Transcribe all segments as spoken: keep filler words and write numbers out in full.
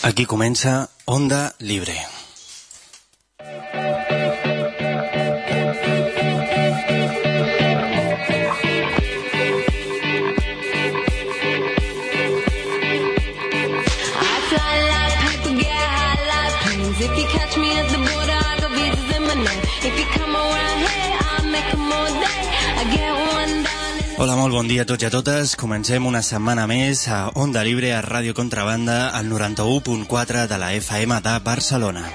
Aquí comença Onda Libre. Hola, molt bon dia a tots i a totes. Comencem una setmana més a Onda Libre, a Ràdio Contrabanda, al noranta-u punt quatre de la F M de Barcelona.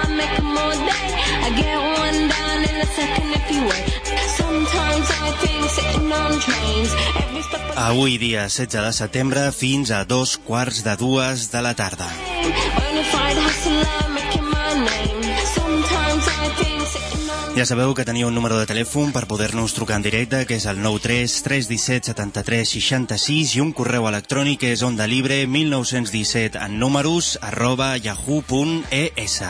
Avui, dia setze de setembre, fins a dos quarts de dues de la tarda. Ja sabeu que teniu un número de telèfon per poder-nos trucar en directe, que és el nou tres tres un set set tres sis sis, i un correu electrònic que és ondalibre mil nou-cents disset en números arroba yahoo punt es.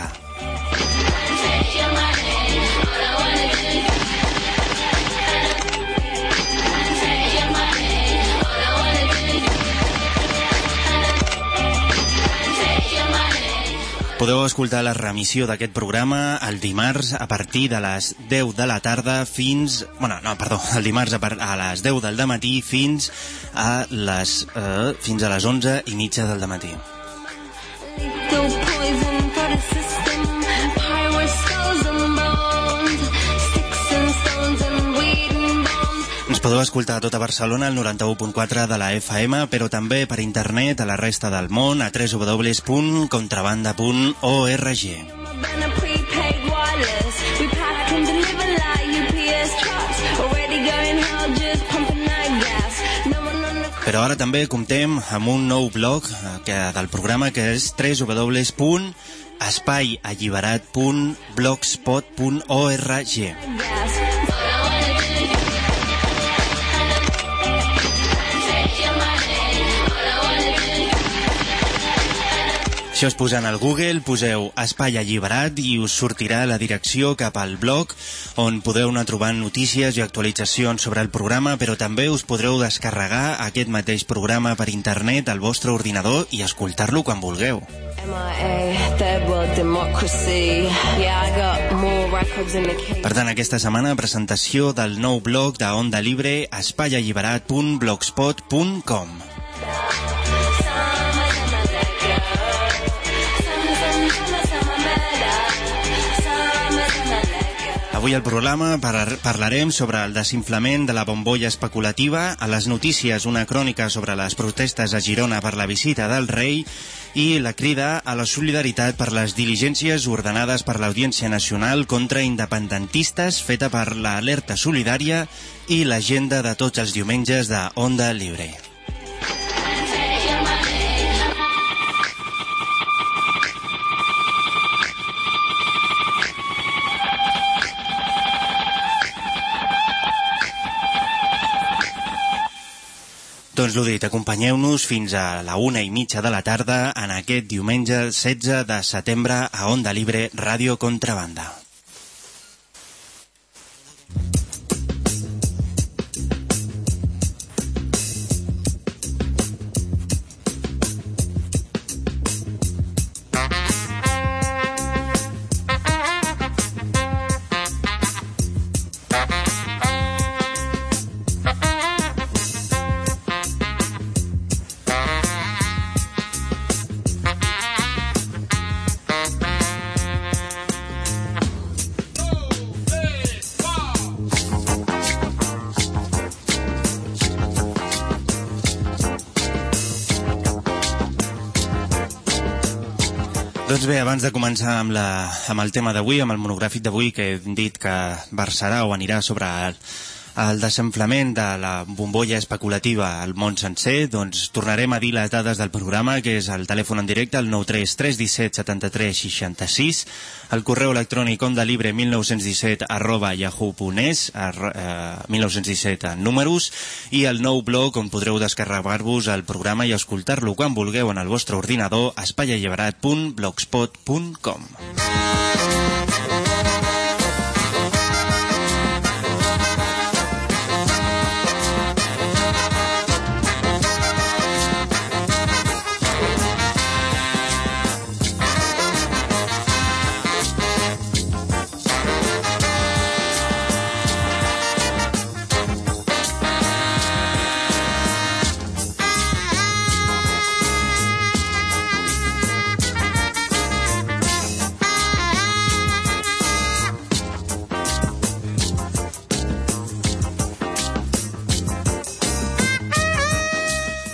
Podeu escoltar la remissió d'aquest programa el dimarts a partir de les deu de la tarda fins... Bueno, no, perdó, el dimarts a, par... a les deu del dematí fins a les, eh, fins a les onze i mitja del dematí. Ens podeu escoltar a tota Barcelona al noranta-u punt quatre de la F M, però també per internet a la resta del món a w w w punt contrabanda punt org. Però ara també comptem amb un nou blog que, del programa, que és w w w punt espai alliberat punt blogspot punt org. Si us posant al Google, poseu Espai Alliberat i us sortirà la direcció cap al blog, on podeu anar trobant notícies i actualitzacions sobre el programa, però també us podreu descarregar aquest mateix programa per internet al vostre ordinador i escoltar-lo quan vulgueu. Per tant, aquesta setmana, presentació del nou blog de Onda Libre, espai alliberat punt blogspot punt com. Avui al programa parlarem sobre el desinflament de la bombolla especulativa, a les notícies una crònica sobre les protestes a Girona per la visita del rei i la crida a la solidaritat per les diligències ordenades per l'Audiència Nacional contra independentistes, feta per l'Alerta Solidària i l'agenda de tots els diumenges de Onda Libre. Doncs l'ho dit, acompanyeu-nos fins a la una i mitja de la tarda en aquest diumenge setze de setembre a Onda Libre, Ràdio Contrabanda. Doncs bé, abans de començar amb, la, amb el tema d'avui, amb el monogràfic d'avui, que hem dit que versarà o anirà sobre el, el desinflament de la bombolla especulativa al món sencer, doncs tornarem a dir les dades del programa, que és el telèfon en directe, el nou tres tres un set set tres sis sis, el correu electrònic ondalibre mil nou-cents disset arroba yahoo punt es, eh, mil nou-cents disset en números, i el nou blog on podreu descarregar-vos el programa i escoltar-lo quan vulgueu en el vostre ordinador, espai alliberat punt blogspot punt com.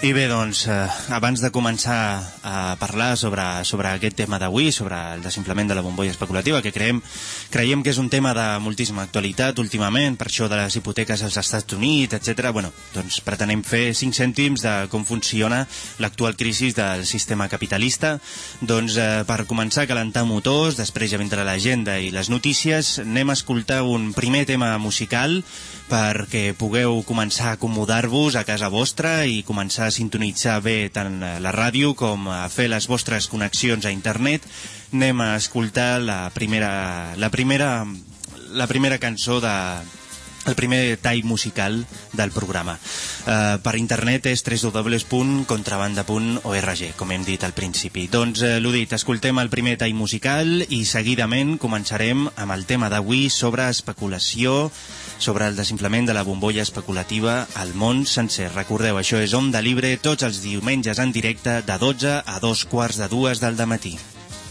I bé, doncs, eh, abans de començar a parlar sobre, sobre aquest tema d'avui, sobre el desinflament de la bombolla especulativa, que creiem, creiem que és un tema de moltíssima actualitat últimament, per això de les hipoteques als Estats Units, etcètera. Bueno, doncs pretenem fer cinc cèntims de com funciona l'actual crisi del sistema capitalista. Doncs eh, per començar a calentar motors, després ja vindrà l'agenda i les notícies, anem a escoltar un primer tema musical perquè pugueu començar a acomodar-vos a casa vostra i començar a sintonitzar bé tant la ràdio com a fer les vostres connexions a internet. Anem a escoltar la primera, la primera, la primera cançó de... el primer tall musical del programa. Uh, per internet és w w w punt contrabanda punt org, com hem dit al principi. Doncs, uh, l'ho dit, escoltem el primer tall musical i seguidament començarem amb el tema d'avui sobre especulació, sobre el desinflament de la bombolla especulativa al món sencer. Recordeu, això és Onda Libre tots els diumenges en directe de dotze a dos quarts de dues del dematí.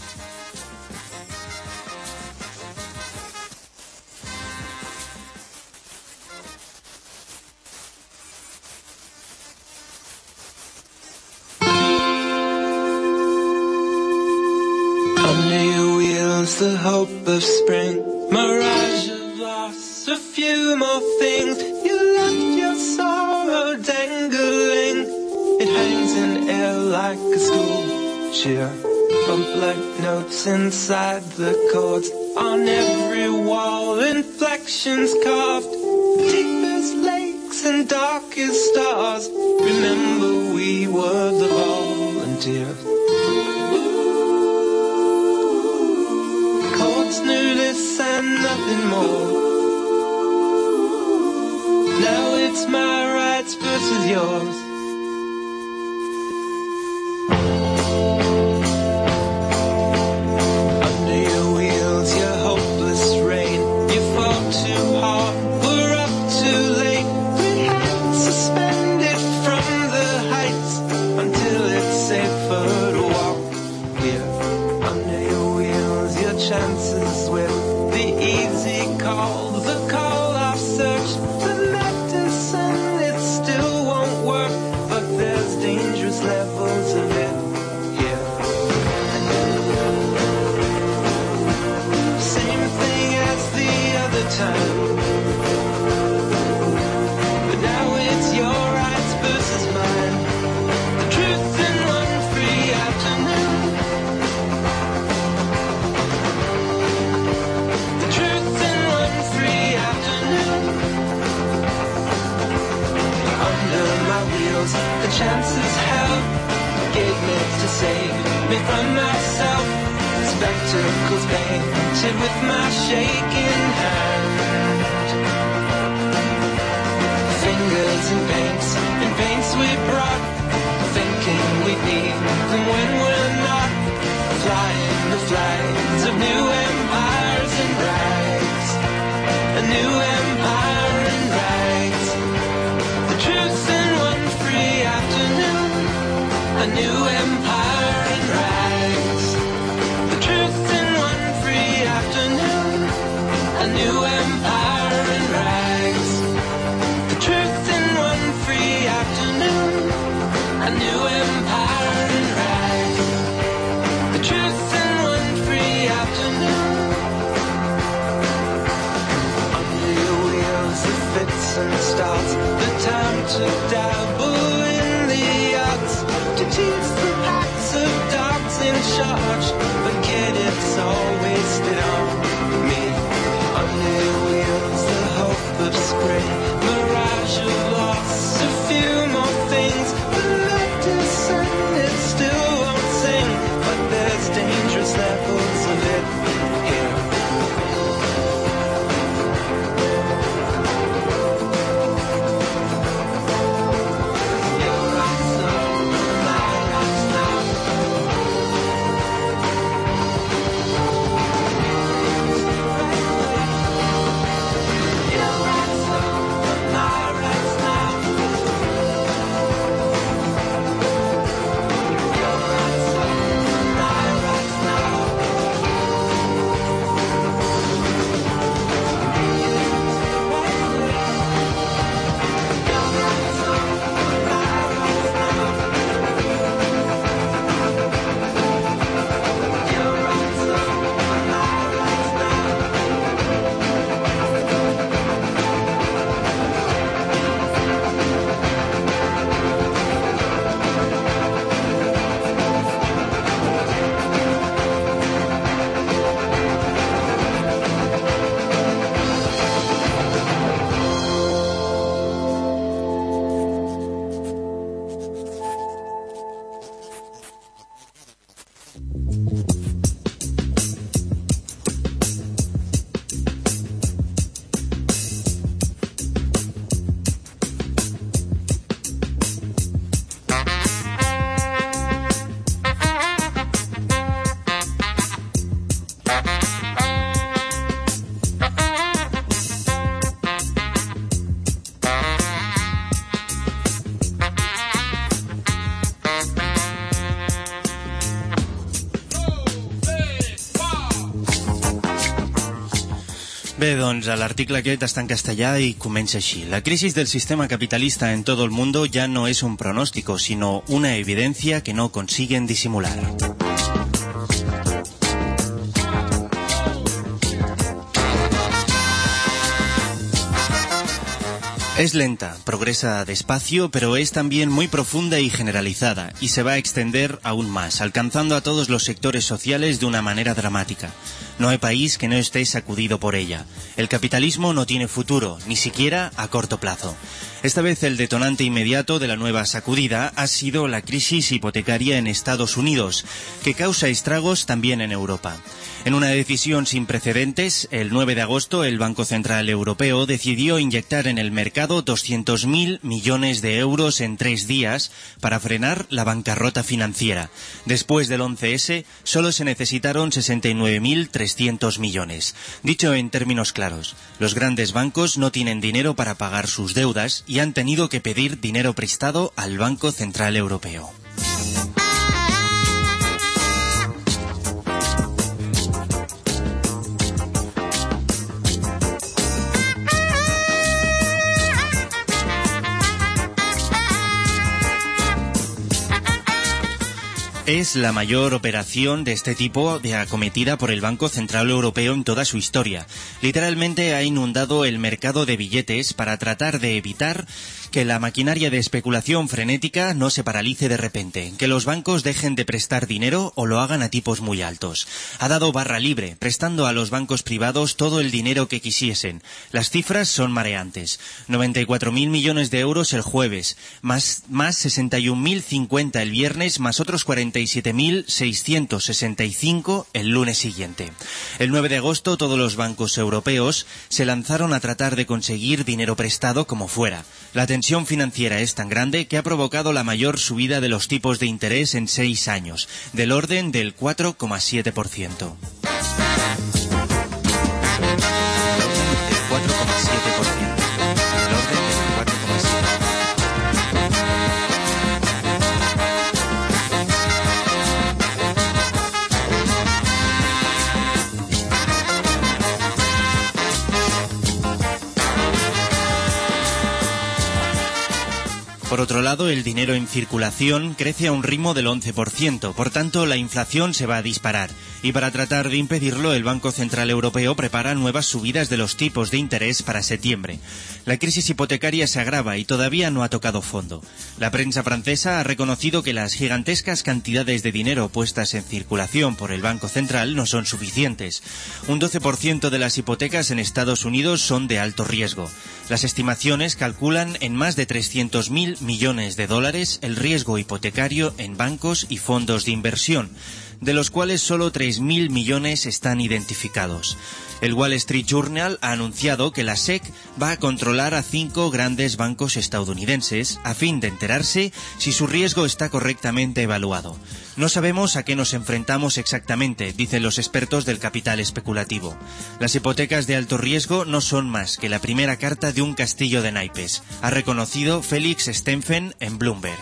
The hope of spring, mirage of loss, a few more things. You left your sorrow dangling. It hangs in air like a school cheer. Bump like notes inside the chords. On every wall, inflections carved. Deep as lakes and dark as stars. Remember we were the volunteers. Knew this and nothing more. Now it's my rights versus yours. Under your wheels, your hopeless rain. You fall too hard, we're up too late. We had suspended from the heights until it's safer to walk here. Under your wheels, your chances. Chances held gave me to save me from myself. Spectacles painted with my shaking hand. Fingers in paints, in paints we brought, thinking we'd need them when we're not. Flying the flags of new empires and rags. A new empire and rags. The truth's in one free afternoon. A new empire in rags. The truth in one free afternoon. A new empire in rags. The truth in one free afternoon. A new empire in rags. The truth in one free afternoon. Under your wheels the fits and starts. The time to dabble in the arts. To teach the packs of dogs in charge. Forget it's all wasted on me. Under your wheels the hope of spring. Mirage of loss, a few more things. The light descend, it still won't sing. But there's dangerous levels of it here. Bé, doncs l'article aquest està en castellà y comença així. La crisis del sistema capitalista en todo el mundo ya no es un pronóstico, sino una evidencia que no consiguen disimular. Es lenta, progresa despacio, pero es también muy profunda y generalizada, y se va a extender aún más, alcanzando a todos los sectores sociales de una manera dramática. No hay país que no esté sacudido por ella. El capitalismo no tiene futuro, ni siquiera a corto plazo. Esta vez el detonante inmediato de la nueva sacudida ha sido la crisis hipotecaria en Estados Unidos, que causa estragos también en Europa. En una decisión sin precedentes, el nueve de agosto el Banco Central Europeo decidió inyectar en el mercado doscientos mil millones de euros en tres días para frenar la bancarrota financiera. Después del once ese, solo se necesitaron sesenta y nueve mil trescientos millones. Dicho en términos claros, los grandes bancos no tienen dinero para pagar sus deudas y han tenido que pedir dinero prestado al Banco Central Europeo. Es la mayor operación de este tipo de acometida por el Banco Central Europeo en toda su historia. Literalmente ha inundado el mercado de billetes para tratar de evitar que la maquinaria de especulación frenética no se paralice de repente, que los bancos dejen de prestar dinero o lo hagan a tipos muy altos. Ha dado barra libre, prestando a los bancos privados todo el dinero que quisiesen. Las cifras son mareantes. noventa y cuatro mil millones de euros el jueves, más, más sesenta y un mil cincuenta el viernes, más otros cuarenta y siete mil seiscientos sesenta y cinco el lunes siguiente. El nueve de agosto todos los bancos europeos se lanzaron a tratar de conseguir dinero prestado como fuera. La tensión financiera es tan grande que ha provocado la mayor subida de los tipos de interés en seis años, del orden del cuatro coma siete por ciento. Por otro lado, el dinero en circulación crece a un ritmo del once por ciento, por tanto la inflación se va a disparar. Y para tratar de impedirlo, el Banco Central Europeo prepara nuevas subidas de los tipos de interés para septiembre. La crisis hipotecaria se agrava y todavía no ha tocado fondo. La prensa francesa ha reconocido que las gigantescas cantidades de dinero puestas en circulación por el Banco Central no son suficientes. Un doce por ciento de las hipotecas en Estados Unidos son de alto riesgo. Las estimaciones calculan en más de trescientos mil millones de dólares el riesgo hipotecario en bancos y fondos de inversión, de los cuales solo tres mil millones están identificados. El Wall Street Journal ha anunciado que la S E C va a controlar a cinco grandes bancos estadounidenses a fin de enterarse si su riesgo está correctamente evaluado. No sabemos a qué nos enfrentamos exactamente, dicen los expertos del capital especulativo. Las hipotecas de alto riesgo no son más que la primera carta de un castillo de naipes, ha reconocido Felix Stemfen en Bloomberg.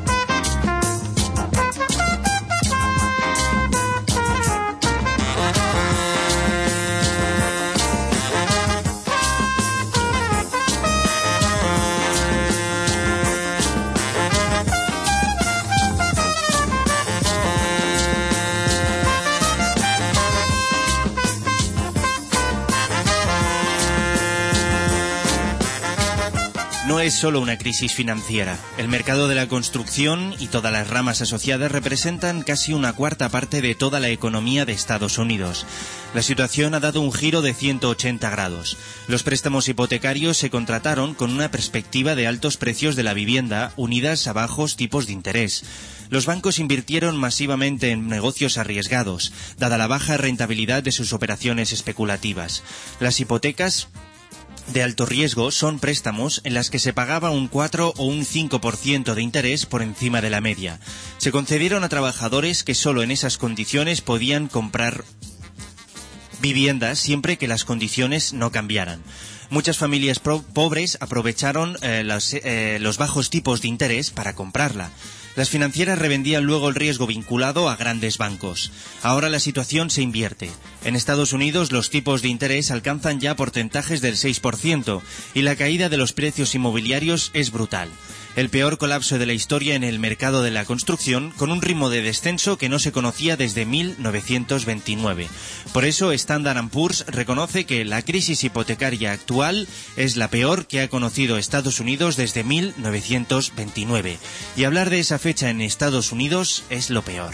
No es solo una crisis financiera. El mercado de la construcción y todas las ramas asociadas representan casi una cuarta parte de toda la economía de Estados Unidos. La situación ha dado un giro de ciento ochenta grados. Los préstamos hipotecarios se contrataron con una perspectiva de altos precios de la vivienda unidas a bajos tipos de interés. Los bancos invirtieron masivamente en negocios arriesgados, dada la baja rentabilidad de sus operaciones especulativas. Las hipotecas de alto riesgo son préstamos en las que se pagaba un cuatro o un cinco por ciento de interés por encima de la media. Se concedieron a trabajadores que solo en esas condiciones podían comprar viviendas siempre que las condiciones no cambiaran. Muchas familias pobres aprovecharon eh, los, eh, los bajos tipos de interés para comprarla. Las financieras revendían luego el riesgo vinculado a grandes bancos. Ahora la situación se invierte. En Estados Unidos los tipos de interés alcanzan ya porcentajes del seis por ciento y la caída de los precios inmobiliarios es brutal. El peor colapso de la historia en el mercado de la construcción, con un ritmo de descenso que no se conocía desde mil novecientos veintinueve. Por eso Standard and Poor's reconoce que la crisis hipotecaria actual es la peor que ha conocido Estados Unidos desde mil novecientos veintinueve. Y hablar de esa fecha en Estados Unidos es lo peor.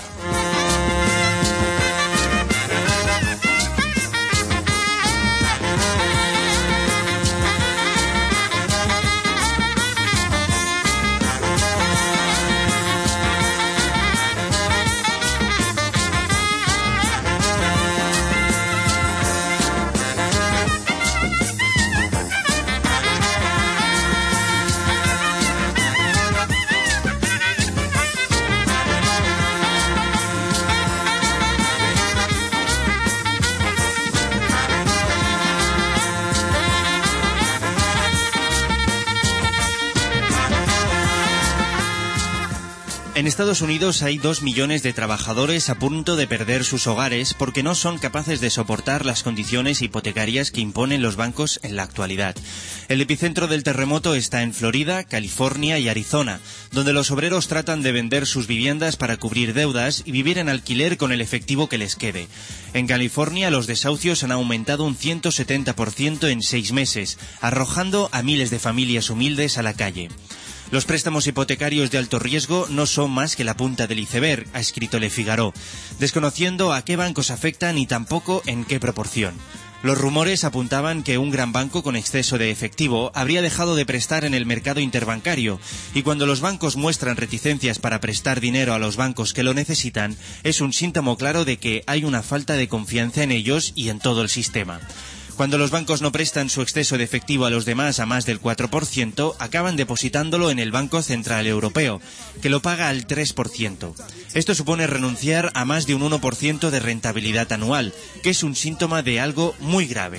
En Estados Unidos hay dos millones de trabajadores a punto de perder sus hogares porque no son capaces de soportar las condiciones hipotecarias que imponen los bancos en la actualidad. El epicentro del terremoto está en Florida, California y Arizona, donde los obreros tratan de vender sus viviendas para cubrir deudas y vivir en alquiler con el efectivo que les quede. En California los desahucios han aumentado un ciento setenta por ciento en seis meses, arrojando a miles de familias humildes a la calle. Los préstamos hipotecarios de alto riesgo no son más que la punta del iceberg, ha escrito Le Figaro, desconociendo a qué bancos afectan y tampoco en qué proporción. Los rumores apuntaban que un gran banco con exceso de efectivo habría dejado de prestar en el mercado interbancario, y cuando los bancos muestran reticencias para prestar dinero a los bancos que lo necesitan, es un síntoma claro de que hay una falta de confianza en ellos y en todo el sistema. Cuando los bancos no prestan su exceso de efectivo a los demás a más del cuatro por ciento, acaban depositándolo en el Banco Central Europeo, que lo paga al tres por ciento. Esto supone renunciar a más de un uno por ciento de rentabilidad anual, que es un síntoma de algo muy grave.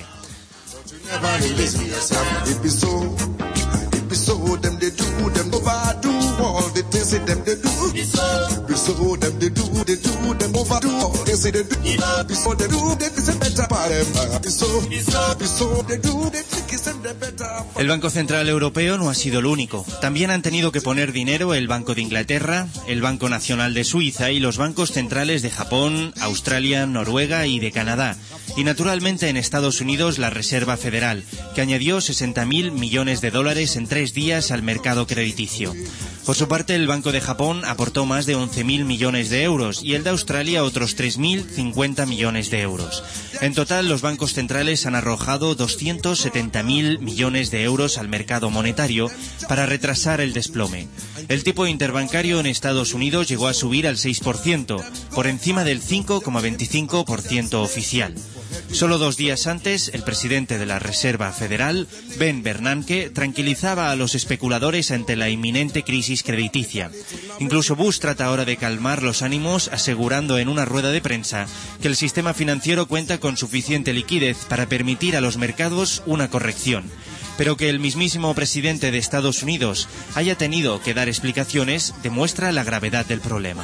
El Banco Central Europeo no ha sido el único. También han tenido que poner dinero el Banco de Inglaterra, el Banco Nacional de Suiza y los bancos centrales de Japón, Australia, Noruega y de Canadá. Y naturalmente en Estados Unidos la Reserva Federal, que añadió sesenta mil millones de dólares en tres días al mercado crediticio. Por su parte, el Banco de Japón aportó más de once mil millones de euros y el de Australia otros tres mil cincuenta millones de euros. En total, los bancos centrales han arrojado doscientos setenta mil millones de euros al mercado monetario para retrasar el desplome. El tipo interbancario en Estados Unidos llegó a subir al seis por ciento, por encima del cinco coma veinticinco por ciento oficial. Solo dos días antes, el presidente de la Reserva Federal, Ben Bernanke, tranquilizaba a los especuladores ante la inminente crisis crediticia. Incluso Bush trata ahora de calmar los ánimos, asegurando en una rueda de prensa que el sistema financiero cuenta con suficiente liquidez para permitir a los mercados una corrección. Pero que el mismísimo presidente de Estados Unidos haya tenido que dar explicaciones demuestra la gravedad del problema.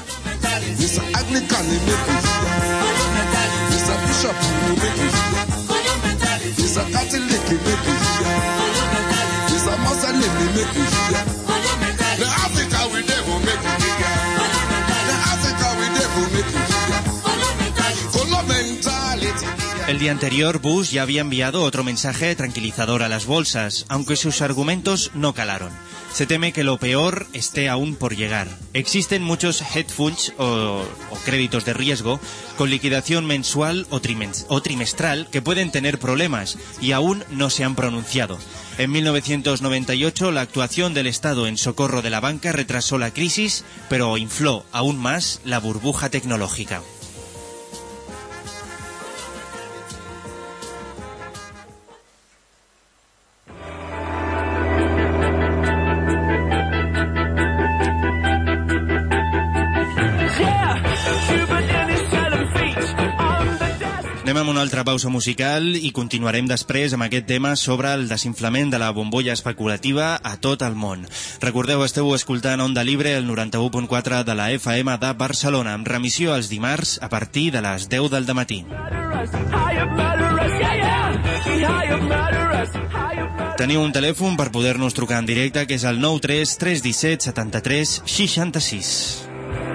El día anterior, Bush ya había enviado otro mensaje tranquilizador a las bolsas, aunque sus argumentos no calaron. Se teme que lo peor esté aún por llegar. Existen muchos hedge funds o, o créditos de riesgo con liquidación mensual o, trimen- o trimestral que pueden tener problemas y aún no se han pronunciado. En mil novecientos noventa y ocho, la actuación del Estado en socorro de la banca retrasó la crisis, pero infló aún más la burbuja tecnológica. amb una altra pausa musical i continuarem després amb aquest tema sobre el desinflament de la bombolla especulativa a tot el món. Recordeu, esteu escoltant Onda Libre, el noranta-u punt quatre de la F M de Barcelona, amb remissió els dimarts a partir de les deu del dematí. Teniu un telèfon per poder-nos trucar en directe, que és el nou tres tres un set setanta-tres seixanta-sis.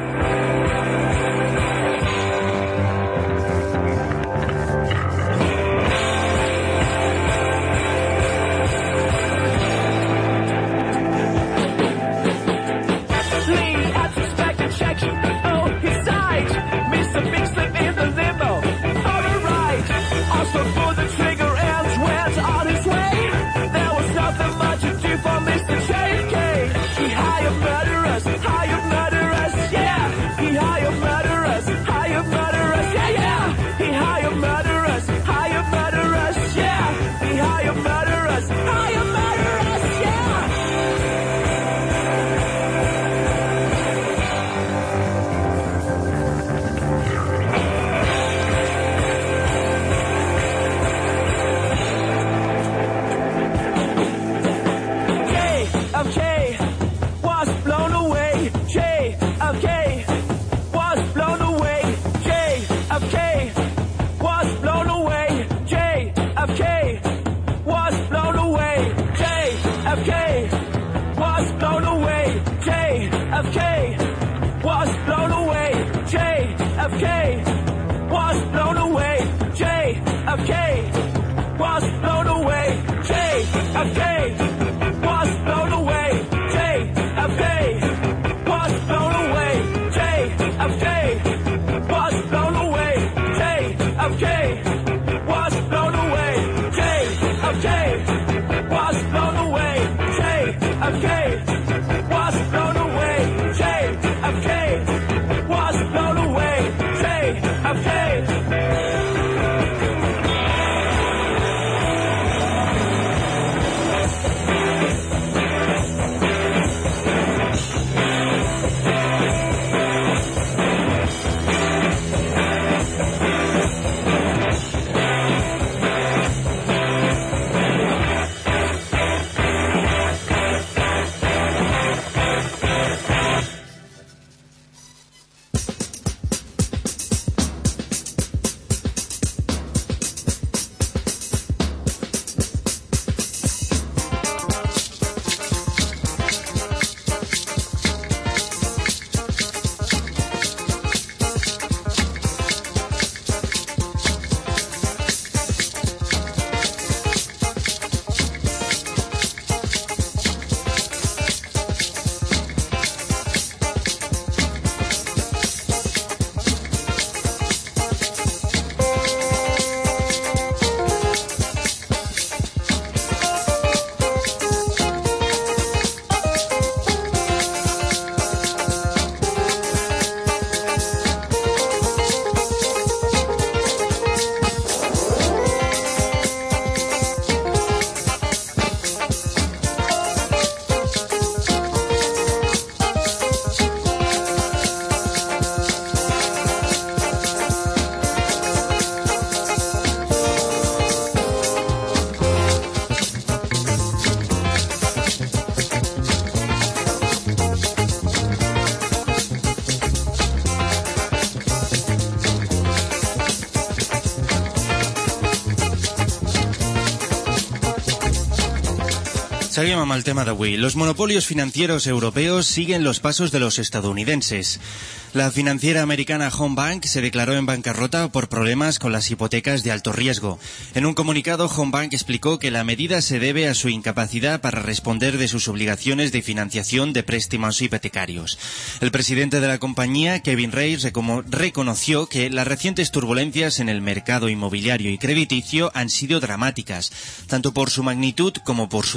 Seguimos amb el tema d'avui. Los monopolios financieros europeos siguen los pasos de los estadounidenses. La financiera americana Home Bank se declaró en bancarrota por problemas con las hipotecas de alto riesgo. En un comunicado, Home Bank explicó que la medida se debe a su incapacidad para responder de sus obligaciones de financiación de préstamos hipotecarios. El presidente de la compañía, Kevin Reyes, reconoció que las recientes turbulencias en el mercado inmobiliario y crediticio han sido dramáticas, tanto por su magnitud como por su duración.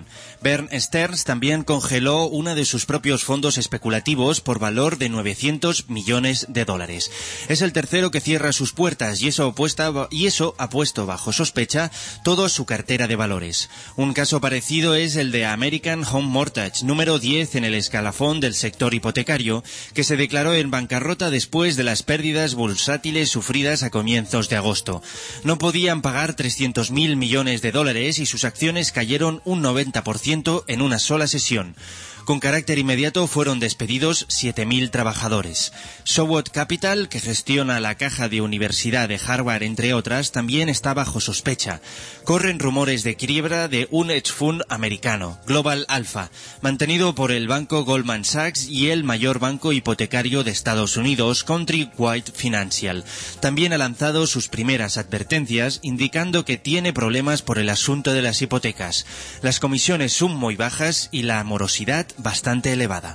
inversión. Bear Stearns también congeló uno de sus propios fondos especulativos por valor de novecientos millones de dólares. Es el tercero que cierra sus puertas y eso, opuesta, y eso ha puesto bajo sospecha toda su cartera de valores. Un caso parecido es el de American Home Mortgage, número diez en el escalafón del sector hipotecario, que se declaró en bancarrota después de las pérdidas bursátiles sufridas a comienzos de agosto. No podían pagar trescientos mil millones de dólares y sus acciones cayeron un noventa por ciento en una sola sesión. Con carácter inmediato fueron despedidos siete mil trabajadores. Sowot Capital, que gestiona la caja de Universidad de Harvard, entre otras, también está bajo sospecha. Corren rumores de quiebra de un hedge fund americano, Global Alpha, mantenido por el banco Goldman Sachs y el mayor banco hipotecario de Estados Unidos, Countrywide Financial. También ha lanzado sus primeras advertencias, indicando que tiene problemas por el asunto de las hipotecas. Las comisiones son muy bajas y la morosidad bastante elevada.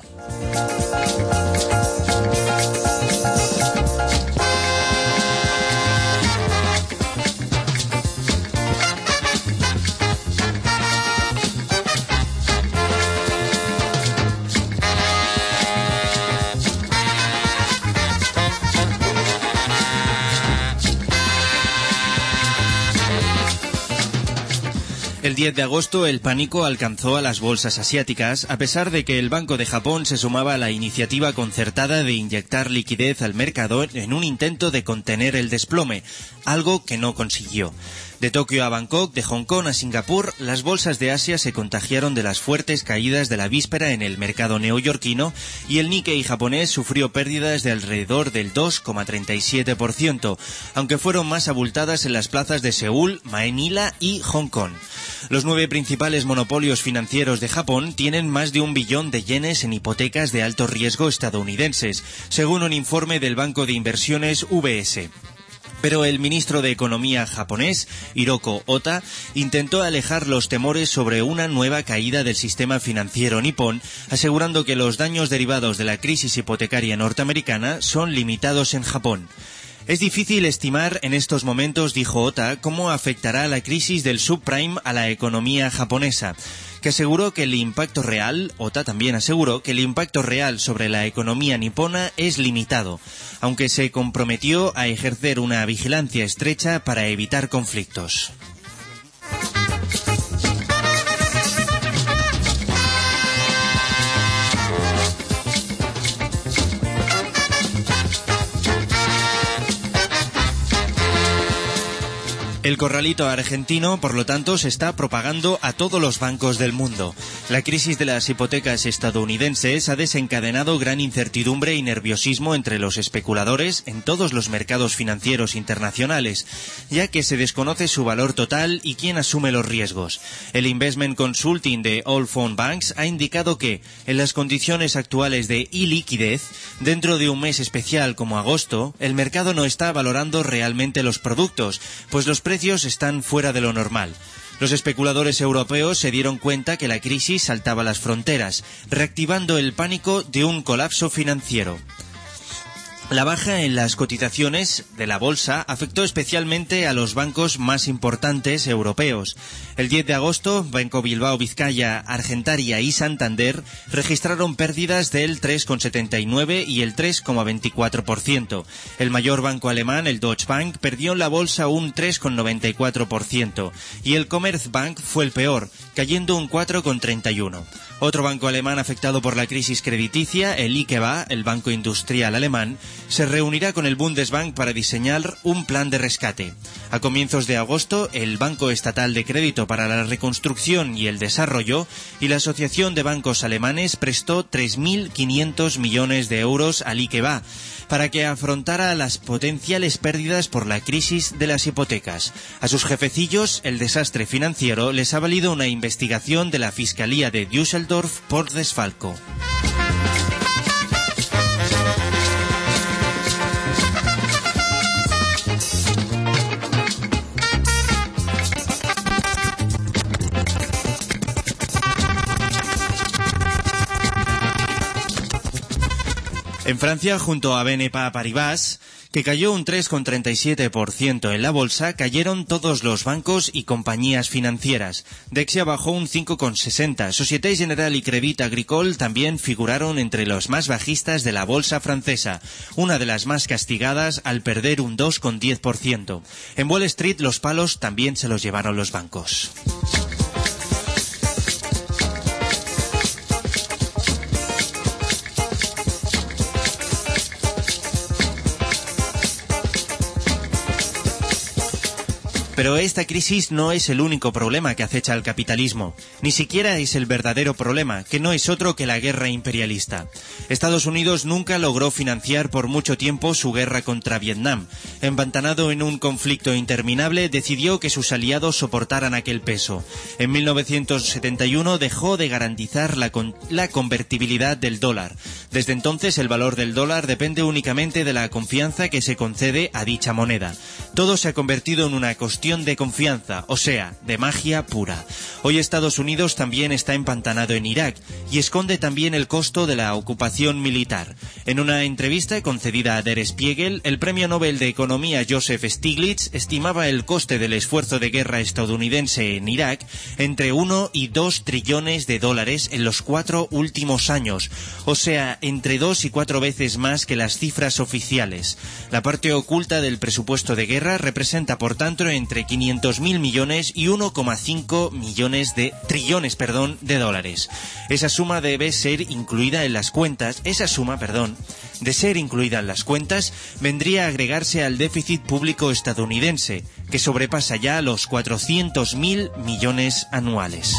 El diez de agosto el pánico alcanzó a las bolsas asiáticas, a pesar de que el Banco de Japón se sumaba a la iniciativa concertada de inyectar liquidez al mercado en un intento de contener el desplome, algo que no consiguió. De Tokio a Bangkok, de Hong Kong a Singapur, las bolsas de Asia se contagiaron de las fuertes caídas de la víspera en el mercado neoyorquino y el Nikkei japonés sufrió pérdidas de alrededor del dos coma treinta y siete por ciento, aunque fueron más abultadas en las plazas de Seúl, Manila y Hong Kong. Los nueve principales monopolios financieros de Japón tienen más de un billón de yenes en hipotecas de alto riesgo estadounidenses, según un informe del banco de inversiones U B S. Pero el ministro de Economía japonés, Hiroko Ota, intentó alejar los temores sobre una nueva caída del sistema financiero nipón, asegurando que los daños derivados de la crisis hipotecaria norteamericana son limitados en Japón. Es difícil estimar en estos momentos, dijo Ota, cómo afectará la crisis del subprime a la economía japonesa, que aseguró que el impacto real, Ota también aseguró que el impacto real sobre la economía nipona es limitado, aunque se comprometió a ejercer una vigilancia estrecha para evitar conflictos. El corralito argentino, por lo tanto, se está propagando a todos los bancos del mundo. La crisis de las hipotecas estadounidenses ha desencadenado gran incertidumbre y nerviosismo entre los especuladores en todos los mercados financieros internacionales, ya que se desconoce su valor total y quién asume los riesgos. El Investment Consulting de All Phone Banks ha indicado que, en las condiciones actuales de iliquidez, dentro de un mes especial como agosto, el mercado no está valorando realmente los productos, pues los precios están fuera de lo normal. Los especuladores europeos se dieron cuenta que la crisis saltaba las fronteras, reactivando el pánico de un colapso financiero. La baja en las cotizaciones de la bolsa afectó especialmente a los bancos más importantes europeos. El diez de agosto, Banco Bilbao Vizcaya, Argentaria y Santander registraron pérdidas del tres coma setenta y nueve y el tres coma veinticuatro por ciento. El mayor banco alemán, el Deutsche Bank, perdió en la bolsa un tres coma noventa y cuatro por ciento y el Commerzbank fue el peor, cayendo un cuatro coma treinta y uno por ciento. Otro banco alemán afectado por la crisis crediticia, el I K E B A, el Banco Industrial Alemán, se reunirá con el Bundesbank para diseñar un plan de rescate. A comienzos de agosto, el Banco Estatal de Crédito para la Reconstrucción y el Desarrollo y la Asociación de Bancos Alemanes prestó tres mil quinientos millones de euros al I K E B A para que afrontara las potenciales pérdidas por la crisis de las hipotecas. A sus jefecillos, el desastre financiero les ha valido una investigación de la Fiscalía de Düsseldorf por desfalco. En Francia, junto a B N P Paribas, que cayó un tres coma treinta y siete por ciento en la bolsa, cayeron todos los bancos y compañías financieras. Dexia bajó un cinco coma sesenta. Société Générale y Crédit Agricole también figuraron entre los más bajistas de la bolsa francesa, una de las más castigadas al perder un dos coma diez por ciento. En Wall Street los palos también se los llevaron los bancos. Pero esta crisis no es el único problema que acecha al capitalismo. Ni siquiera es el verdadero problema, que no es otro que la guerra imperialista. Estados Unidos nunca logró financiar por mucho tiempo su guerra contra Vietnam. Empantanado en un conflicto interminable, decidió que sus aliados soportaran aquel peso. En mil novecientos setenta y uno dejó de garantizar la, con- la convertibilidad del dólar. Desde entonces el valor del dólar depende únicamente de la confianza que se concede a dicha moneda. Todo se ha convertido en una cuestión de confianza, o sea, de magia pura. Hoy Estados Unidos también está empantanado en Irak y esconde también el costo de la ocupación militar. En una entrevista concedida a Der Spiegel, el premio Nobel de Economía Joseph Stiglitz estimaba el coste del esfuerzo de guerra estadounidense en Irak entre uno y dos trillones de dólares en los cuatro últimos años, o sea, entre dos y cuatro veces más que las cifras oficiales. La parte oculta del presupuesto de guerra representa, por tanto, entre quinientos mil millones y uno coma cinco millones de trillones, perdón, de dólares. Esa suma debe ser incluida en las cuentas, esa suma, perdón, de ser incluida en las cuentas, vendría a agregarse al déficit público estadounidense, que sobrepasa ya los cuatrocientos mil millones anuales.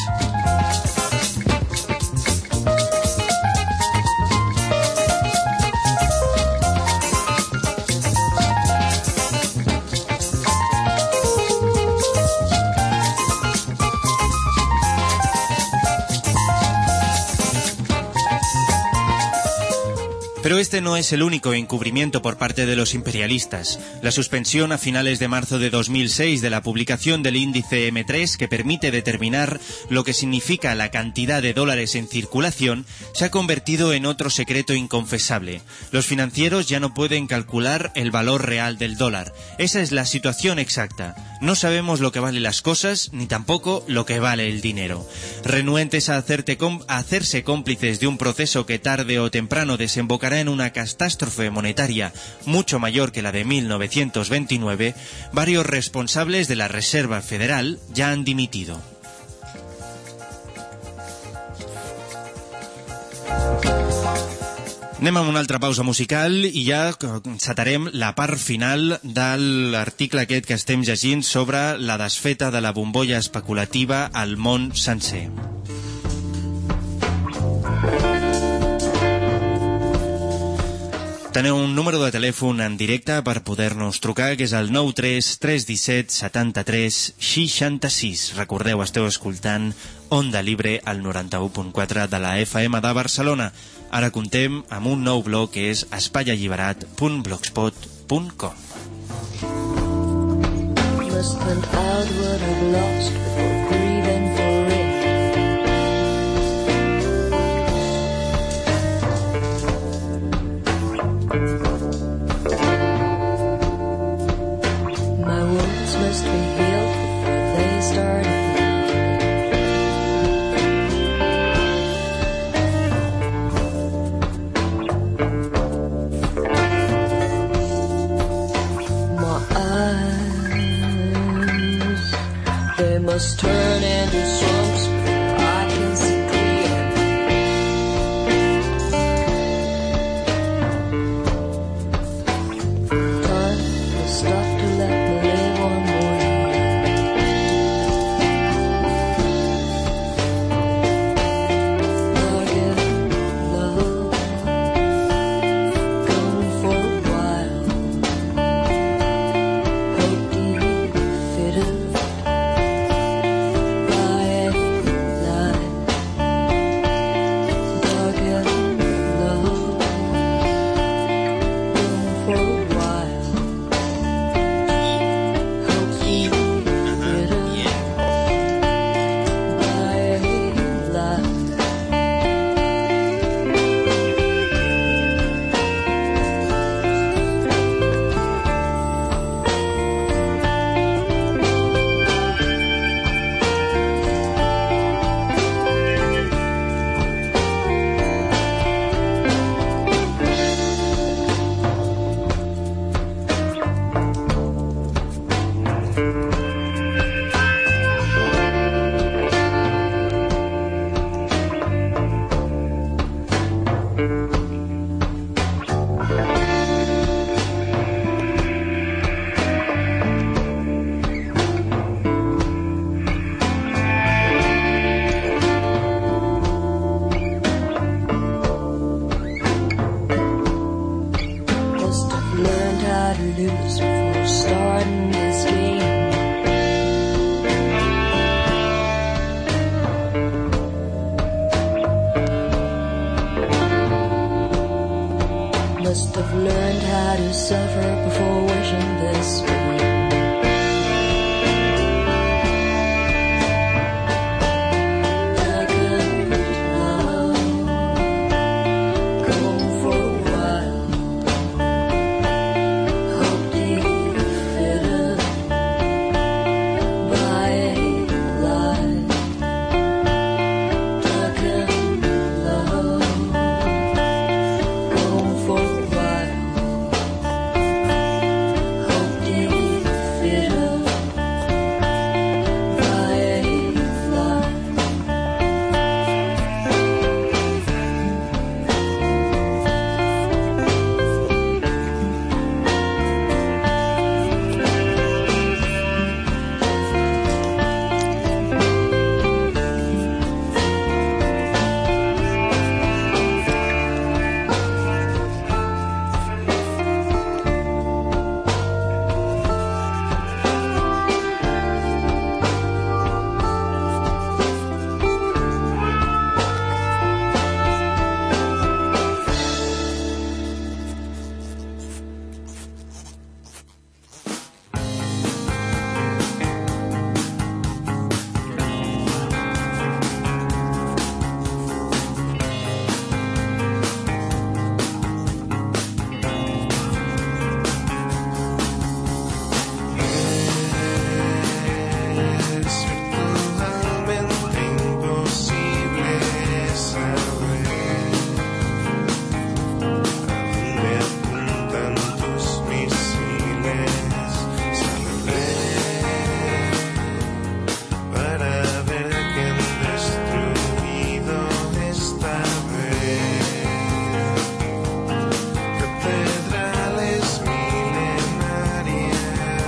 Pero este no es el único encubrimiento por parte de los imperialistas. La suspensión a finales de marzo de dos mil seis de la publicación del índice eme tres, que permite determinar lo que significa la cantidad de dólares en circulación, se ha convertido en otro secreto inconfesable. Los financieros ya no pueden calcular el valor real del dólar. Esa es la situación exacta. No sabemos lo que valen las cosas, ni tampoco lo que vale el dinero. Renuentes a, hacerte com- a hacerse cómplices de un proceso que tarde o temprano desembocará en una catástrofe monetaria mucho mayor que la de mil novecientos veintinueve, varios responsables de la Reserva Federal ya han dimitido. Anem amb una altra pausa musical i ja encetarem la part final de l'article aquest que estem llegint sobre la desfeta de la bombolla especulativa al món sencer. Teniu un número de telèfon en directe per poder-nos trucar, que és el nou tres tres un set set tres sis sis. Recordeu, esteu escoltant Onda Libre al noranta-u punt quatre de la efa eme de Barcelona. Ara comptem amb un nou blog que és espai alliberat punt blogspot punt com. My wounds must be healed before they start my eyes, they must turn into swamps. I can see clear. Time will stop to let me live one more year. Again, love, gone for a while. Hope defeated by try to lose before starting this game. Must have learned how to suffer before wishing this way. I couldn't love, go for a while. Hope defeated by a lie. I couldn't love, go for a while. Hope defeated by a lie. Es virtualmente imposible saber a dónde apuntan tus misiles. Solo lee para ver que han destruido esta vez catedrales milenarias.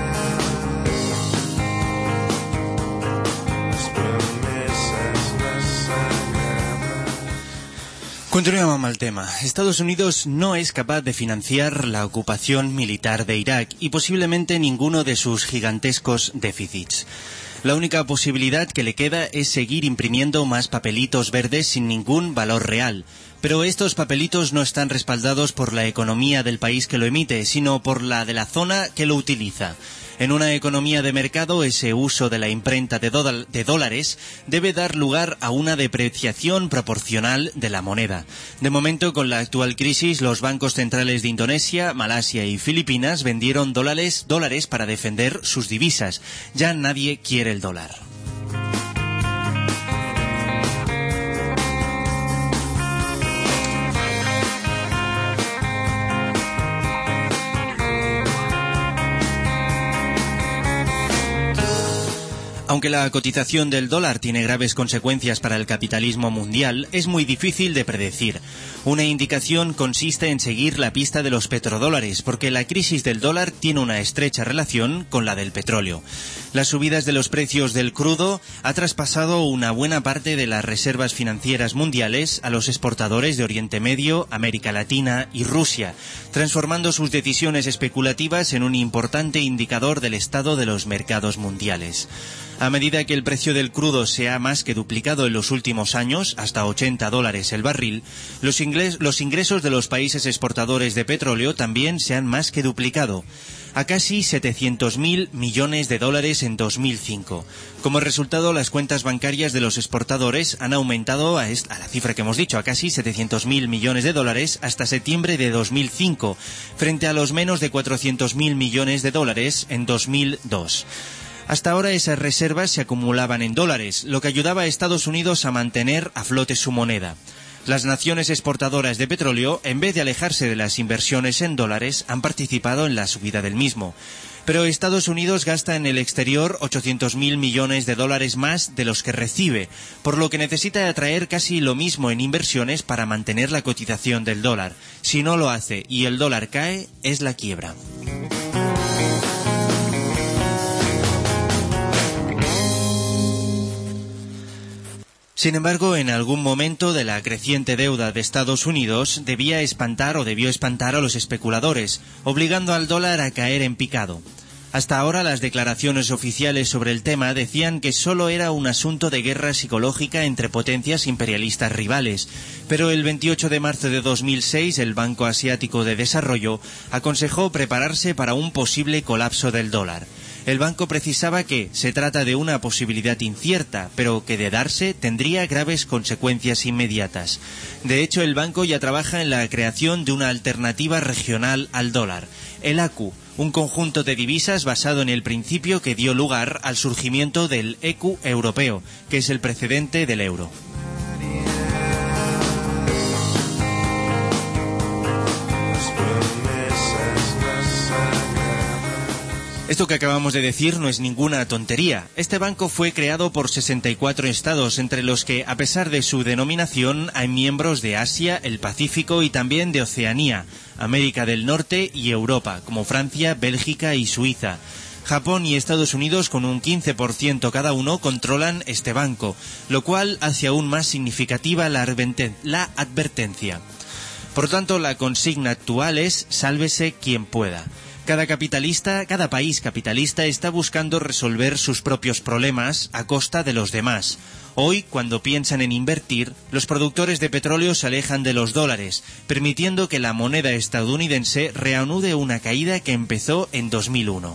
Las promesas más sagradas. Continuem amb el tema. Estados Unidos no es capaz de financiar la ocupación militar de Irak y posiblemente ninguno de sus gigantescos déficits. La única posibilidad que le queda es seguir imprimiendo más papelitos verdes sin ningún valor real. Pero estos papelitos no están respaldados por la economía del país que lo emite, sino por la de la zona que lo utiliza. En una economía de mercado, ese uso de la imprenta de, do- de dólares debe dar lugar a una depreciación proporcional de la moneda. De momento, con la actual crisis, los bancos centrales de Indonesia, Malasia y Filipinas vendieron dólares, dólares para defender sus divisas. Ya nadie quiere el dólar. Aunque la cotización del dólar tiene graves consecuencias para el capitalismo mundial, es muy difícil de predecir. Una indicación consiste en seguir la pista de los petrodólares, porque la crisis del dólar tiene una estrecha relación con la del petróleo. Las subidas de los precios del crudo ha traspasado una buena parte de las reservas financieras mundiales a los exportadores de Oriente Medio, América Latina y Rusia, transformando sus decisiones especulativas en un importante indicador del estado de los mercados mundiales. A medida que el precio del crudo se ha más que duplicado en los últimos años, hasta ochenta dólares el barril, los, ingles- los ingresos de los países exportadores de petróleo también se han más que duplicado, a casi setecientos mil millones de dólares en dos mil cinco. Como resultado, las cuentas bancarias de los exportadores han aumentado a, est- a la cifra que hemos dicho, a casi setecientos mil millones de dólares hasta septiembre de dos mil cinco, frente a los menos de cuatrocientos mil millones de dólares en dos mil dos. Hasta ahora esas reservas se acumulaban en dólares, lo que ayudaba a Estados Unidos a mantener a flote su moneda. Las naciones exportadoras de petróleo, en vez de alejarse de las inversiones en dólares, han participado en la subida del mismo. Pero Estados Unidos gasta en el exterior ochocientos mil millones de dólares más de los que recibe, por lo que necesita atraer casi lo mismo en inversiones para mantener la cotización del dólar. Si no lo hace y el dólar cae, es la quiebra. Sin embargo, en algún momento de la creciente deuda de Estados Unidos debía espantar o debió espantar a los especuladores, obligando al dólar a caer en picado. Hasta ahora las declaraciones oficiales sobre el tema decían que solo era un asunto de guerra psicológica entre potencias imperialistas rivales, pero el veintiocho de marzo de dos mil seis el Banco Asiático de Desarrollo aconsejó prepararse para un posible colapso del dólar. El banco precisaba que se trata de una posibilidad incierta, pero que de darse tendría graves consecuencias inmediatas. De hecho, el banco ya trabaja en la creación de una alternativa regional al dólar, el A C U, un conjunto de divisas basado en el principio que dio lugar al surgimiento del E Q U europeo, que es el precedente del euro. Esto que acabamos de decir no es ninguna tontería. Este banco fue creado por sesenta y cuatro estados, entre los que, a pesar de su denominación, hay miembros de Asia, el Pacífico y también de Oceanía, América del Norte y Europa, como Francia, Bélgica y Suiza. Japón y Estados Unidos, con un quince por ciento cada uno, controlan este banco, lo cual hace aún más significativa la advertencia. Por tanto, la consigna actual es sálvese quien pueda. Cada capitalista, cada país capitalista está buscando resolver sus propios problemas a costa de los demás. Hoy, cuando piensan en invertir, los productores de petróleo se alejan de los dólares, permitiendo que la moneda estadounidense reanude una caída que empezó en dos mil uno.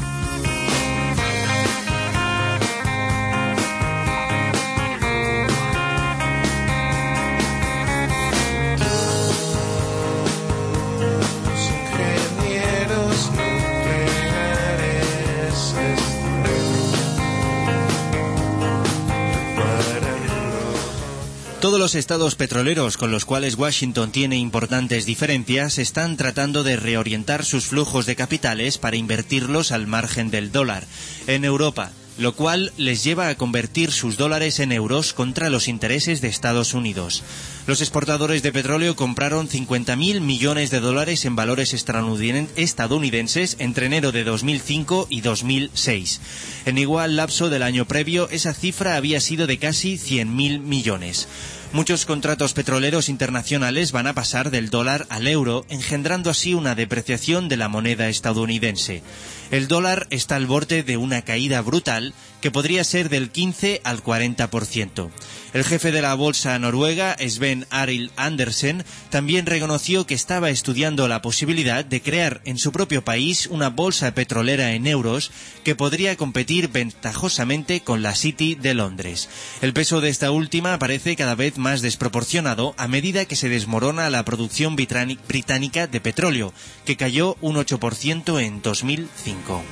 Todos los estados petroleros con los cuales Washington tiene importantes diferencias están tratando de reorientar sus flujos de capitales para invertirlos al margen del dólar en Europa, lo cual les lleva a convertir sus dólares en euros contra los intereses de Estados Unidos. Los exportadores de petróleo compraron cincuenta mil millones de dólares en valores estadounidenses entre enero de dos mil cinco y dos mil seis. En igual lapso del año previo, esa cifra había sido de casi cien mil millones. Muchos contratos petroleros internacionales van a pasar del dólar al euro, engendrando así una depreciación de la moneda estadounidense. El dólar está al borde de una caída brutal que podría ser del quince al cuarenta por ciento. El jefe de la bolsa noruega, Sven Arild Andersen, también reconoció que estaba estudiando la posibilidad de crear en su propio país una bolsa petrolera en euros que podría competir ventajosamente con la City de Londres. El peso de esta última parece cada vez más desproporcionado a medida que se desmorona la producción británica de petróleo, que cayó un ocho por ciento en dos mil cinco.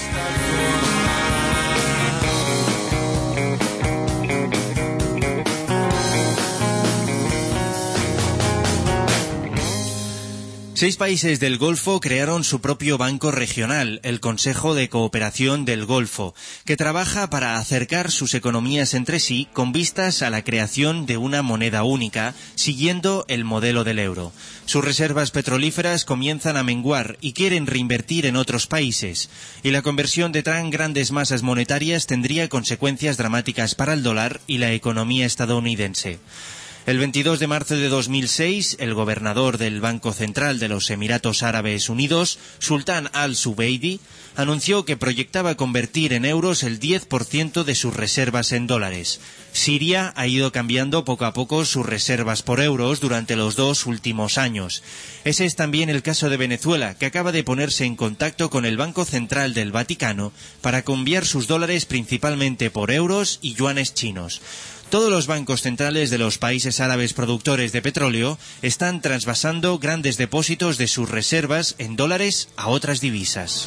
Seis países del Golfo crearon su propio banco regional, el Consejo de Cooperación del Golfo, que trabaja para acercar sus economías entre sí con vistas a la creación de una moneda única, siguiendo el modelo del euro. Sus reservas petrolíferas comienzan a menguar y quieren reinvertir en otros países, y la conversión de tan grandes masas monetarias tendría consecuencias dramáticas para el dólar y la economía estadounidense. El veintidós de marzo de dos mil seis, el gobernador del Banco Central de los Emiratos Árabes Unidos, Sultan Al-Zubeidi, anunció que proyectaba convertir en euros el diez por ciento de sus reservas en dólares. Siria ha ido cambiando poco a poco sus reservas por euros durante los dos últimos años. Ese es también el caso de Venezuela, que acaba de ponerse en contacto con el Banco Central del Vaticano para cambiar sus dólares principalmente por euros y yuanes chinos. Todos los bancos centrales de los países árabes productores de petróleo están trasvasando grandes depósitos de sus reservas en dólares a otras divisas.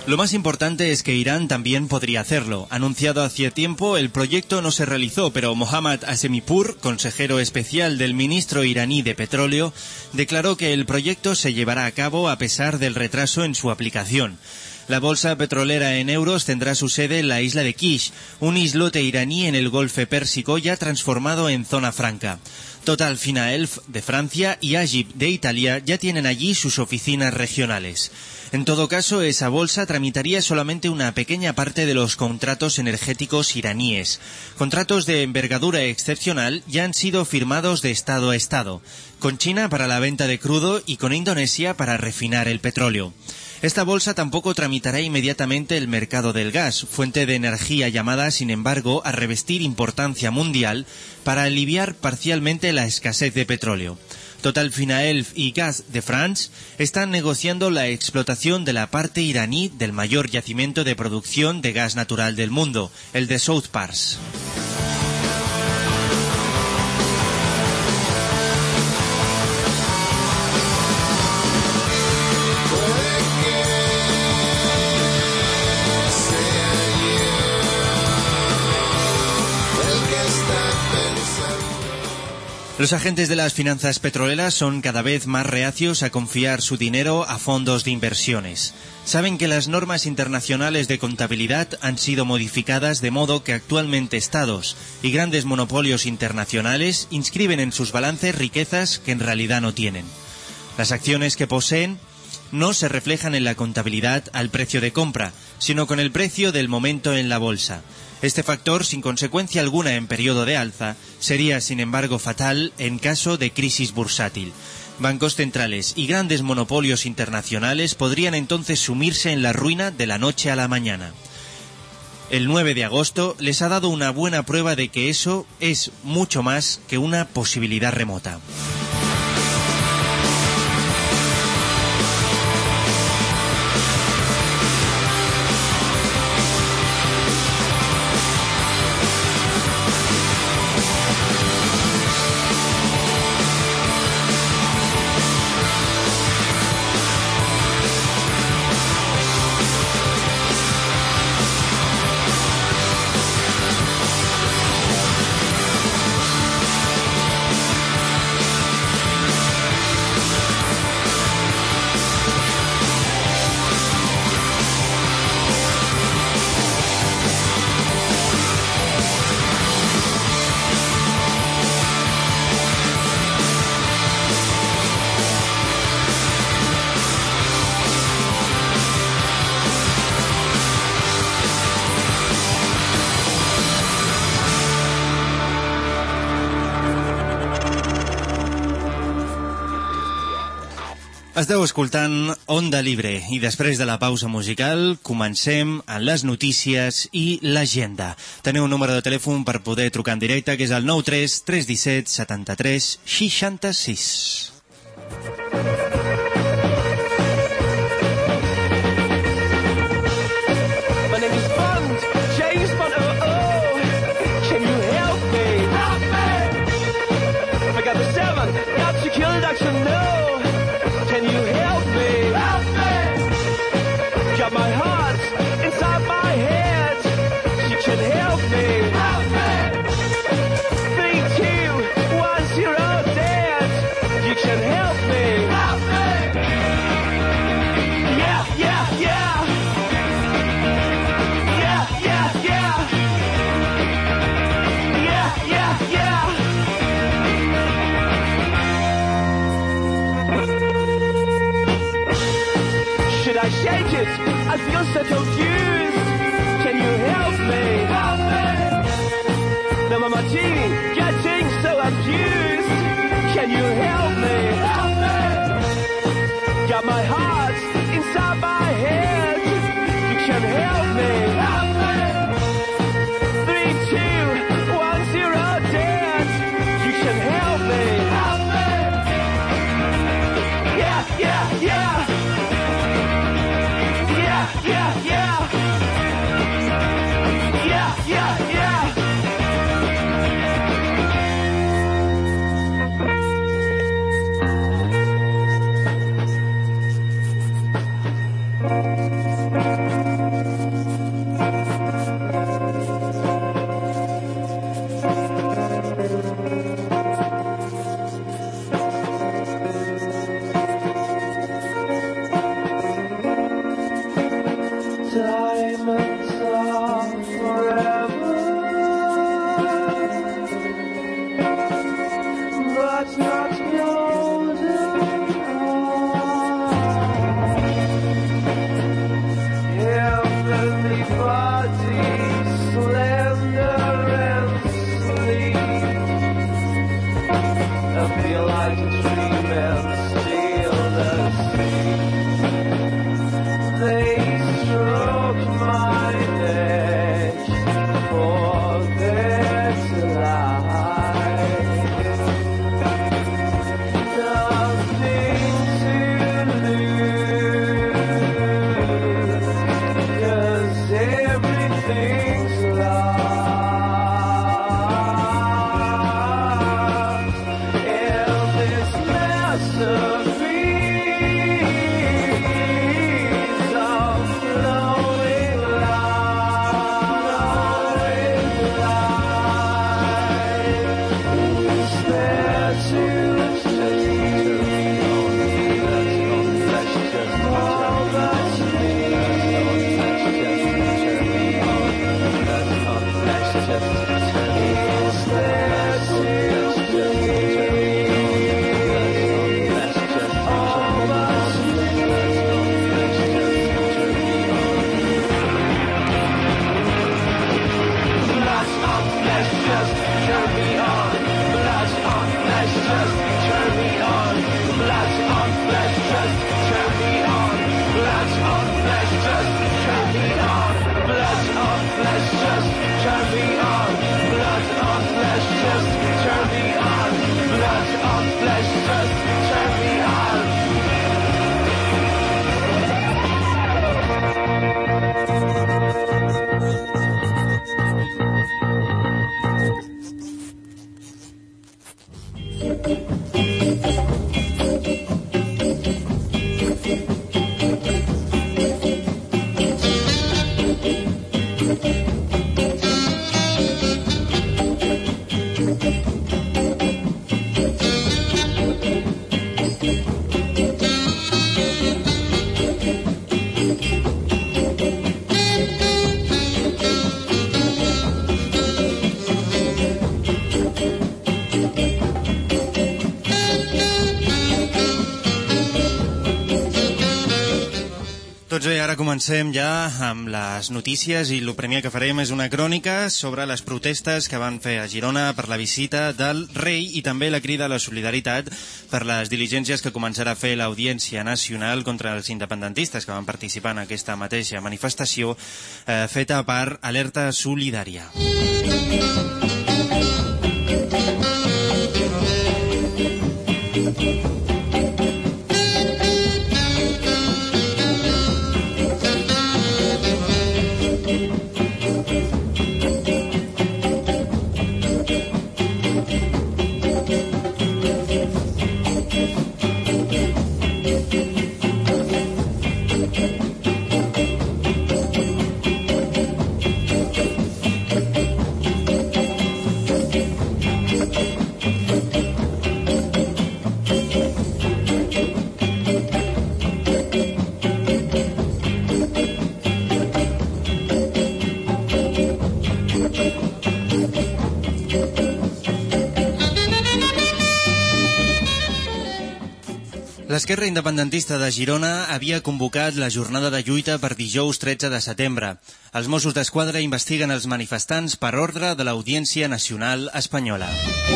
Lo más importante es que Irán también podría hacerlo. Anunciado hacía tiempo, el proyecto no se realizó, pero Mohammad Hasemipur, consejero especial del ministro iraní de Petróleo, declaró que el proyecto se llevará a cabo a pesar del retraso en su aplicación. La bolsa petrolera en euros tendrá su sede en la isla de Kish, un islote iraní en el Golfo Pérsico ya transformado en zona franca. Total Finaelf de Francia y Agip de Italia ya tienen allí sus oficinas regionales. En todo caso, esa bolsa tramitaría solamente una pequeña parte de los contratos energéticos iraníes. Contratos de envergadura excepcional ya han sido firmados de estado a estado, con China para la venta de crudo y con Indonesia para refinar el petróleo. Esta bolsa tampoco tramitará inmediatamente el mercado del gas, fuente de energía llamada, sin embargo, a revestir importancia mundial para aliviar parcialmente la escasez de petróleo. Total Finaelf y Gas de France están negociando la explotación de la parte iraní del mayor yacimiento de producción de gas natural del mundo, el de South Pars. Los agentes de las finanzas petroleras son cada vez más reacios a confiar su dinero a fondos de inversiones. Saben que las normas internacionales de contabilidad han sido modificadas de modo que actualmente estados y grandes monopolios internacionales inscriben en sus balances riquezas que en realidad no tienen. Las acciones que poseen no se reflejan en la contabilidad al precio de compra, sino con el precio del momento en la bolsa. Este factor, sin consecuencia alguna en periodo de alza, sería, sin embargo, fatal en caso de crisis bursátil. Bancos centrales y grandes monopolios internacionales podrían entonces sumirse en la ruina de la noche a la mañana. El nueve de agosto les ha dado una buena prueba de que eso es mucho más que una posibilidad remota. Esteu escoltant Onda Libre i després de la pausa musical comencem amb les notícies i l'agenda. Teniu un número de telèfon per poder trucar en directe que és el nou tres tres un set setanta tres seixanta sis. My name is Bond, James Bond, oh oh. Can you help me? Help me! I got the seven, got to kill Doctor No. Can you help me? Help me! Got my heart inside my head. You can help me. Help me! Three, two, one, zero, dead. You can help me. things lost in this masterpiece of flowing light. Is there to Doncs bé, ara comencem ja amb les notícies i el primer que farem és una crònica sobre les protestes que van fer a Girona per la visita del rei i també la crida a la solidaritat per les diligències que començarà a fer l'Audiència Nacional contra els independentistes que van participar en aquesta mateixa manifestació eh, feta per Alerta Solidària. L'Esquerra Independentista de Girona havia convocat la jornada de lluita per dijous tretze de setembre. Els Mossos d'Esquadra investiguen els manifestants per ordre de l'Audiència Nacional Espanyola.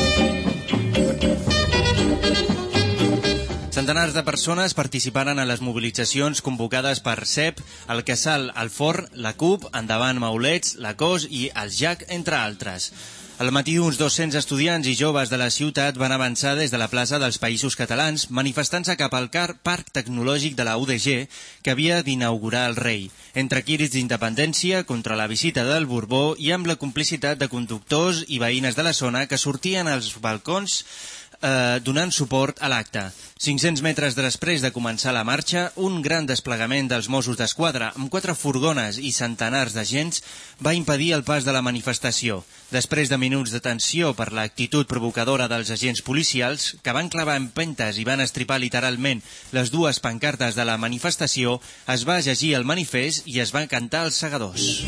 Centenars de persones participaren a les mobilitzacions convocades per C E P, el Casal, el Forn, la C U P, Endavant Maulets, la C O S i el J A C, entre altres. Al matí, uns dos-cents estudiants i joves de la ciutat van avançar des de la plaça dels Països Catalans, manifestant-se cap al Parc Tecnològic de la U D G, que havia d'inaugurar el rei, entre crits d'independència contra la visita del Borbó i amb la complicitat de conductors i veïnes de la zona que sortien als balcons eh, donant suport a l'acte. cinc-cents metres després de començar la marxa, un gran desplegament dels Mossos d'Esquadra amb quatre furgones i centenars d'agents va impedir el pas de la manifestació. Després de minuts de tensió per l'actitud provocadora dels agents policials, que van clavar empentes i van estripar literalment les dues pancartes de la manifestació, es va llegir el manifest i es van cantar els segadors.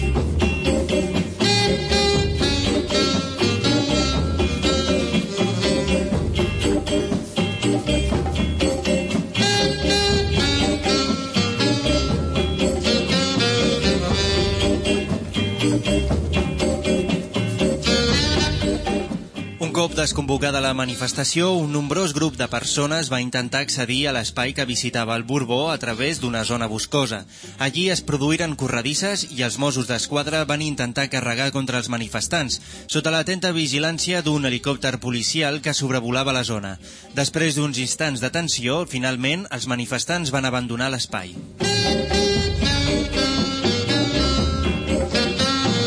Un cop desconvocada la manifestació, un nombrós grup de persones va intentar accedir a l'espai que visitava el Borbó a través d'una zona boscosa. Allí es produïren corredisses i els Mossos d'Esquadra van intentar carregar contra els manifestants, sota l'atenta vigilància d'un helicòpter policial que sobrevolava la zona. Després d'uns instants de tensió, finalment, els manifestants van abandonar l'espai.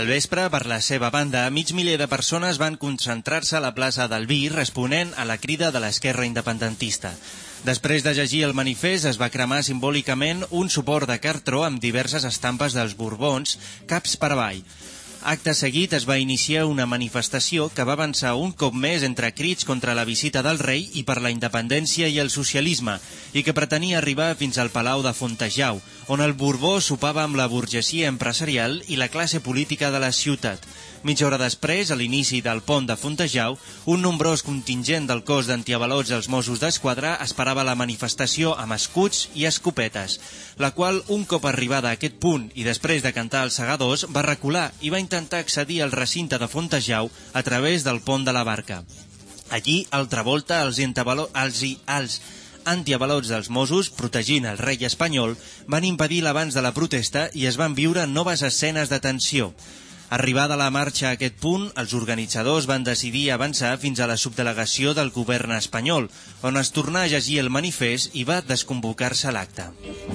vespre, per la seva banda, mig miler de persones van concentrar-se a la plaça del Vi responent a la crida de l'esquerra independentista. Després de llegir el manifest, es va cremar simbòlicament un suport de cartró amb diverses estampes dels Borbons, caps per avall. Acte seguit es va iniciar una manifestació que va avançar un cop més entre crits contra la visita del rei i per la independència i el socialisme, i que pretenia arribar fins al Palau de Fontejau, on el Borbó sopava amb la burgesia empresarial i la classe política de la ciutat. Mitja hora després, a l'inici del pont de Fontejau, un nombrós contingent del cos d'antiavalots dels Mossos d'Esquadra esperava la manifestació amb escuts i escopetes, la qual, un cop arribada a aquest punt i després de cantar els segadors, va recular i va intentar accedir al recinte de Fontejau a través del pont de la Barca. Allí, altra volta, els, els, els antiavalots dels Mossos, protegint el rei espanyol, van impedir l'avanç de la protesta i es van viure noves escenes de tensió. Arribada la marxa a aquest punt, els organitzadors van decidir avançar fins a la subdelegació del govern espanyol, on es tornà a llegir el manifest i va desconvocar-se l'acte.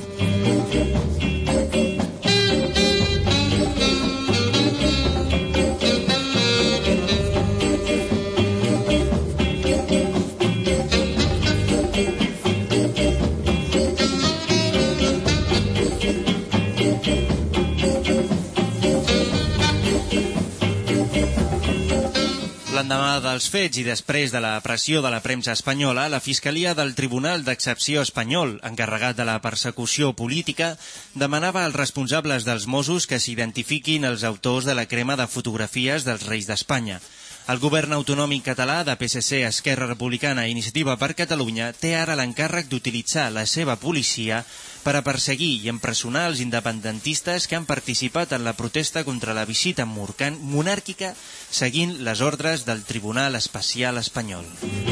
L'endemà dels fets i després de la pressió de la premsa espanyola, la Fiscalia del Tribunal d'Excepció espanyol, encarregat de la persecució política, demanava als responsables dels Mossos que s'identifiquin els autors de la crema de fotografies dels reis d'Espanya. El govern autonòmic català de P S C, Esquerra Republicana i Iniciativa per Catalunya té ara l'encàrrec d'utilitzar la seva policia per a perseguir i empresonar els independentistes que han participat en la protesta contra la visita monàrquica seguint les ordres del Tribunal Especial Espanyol.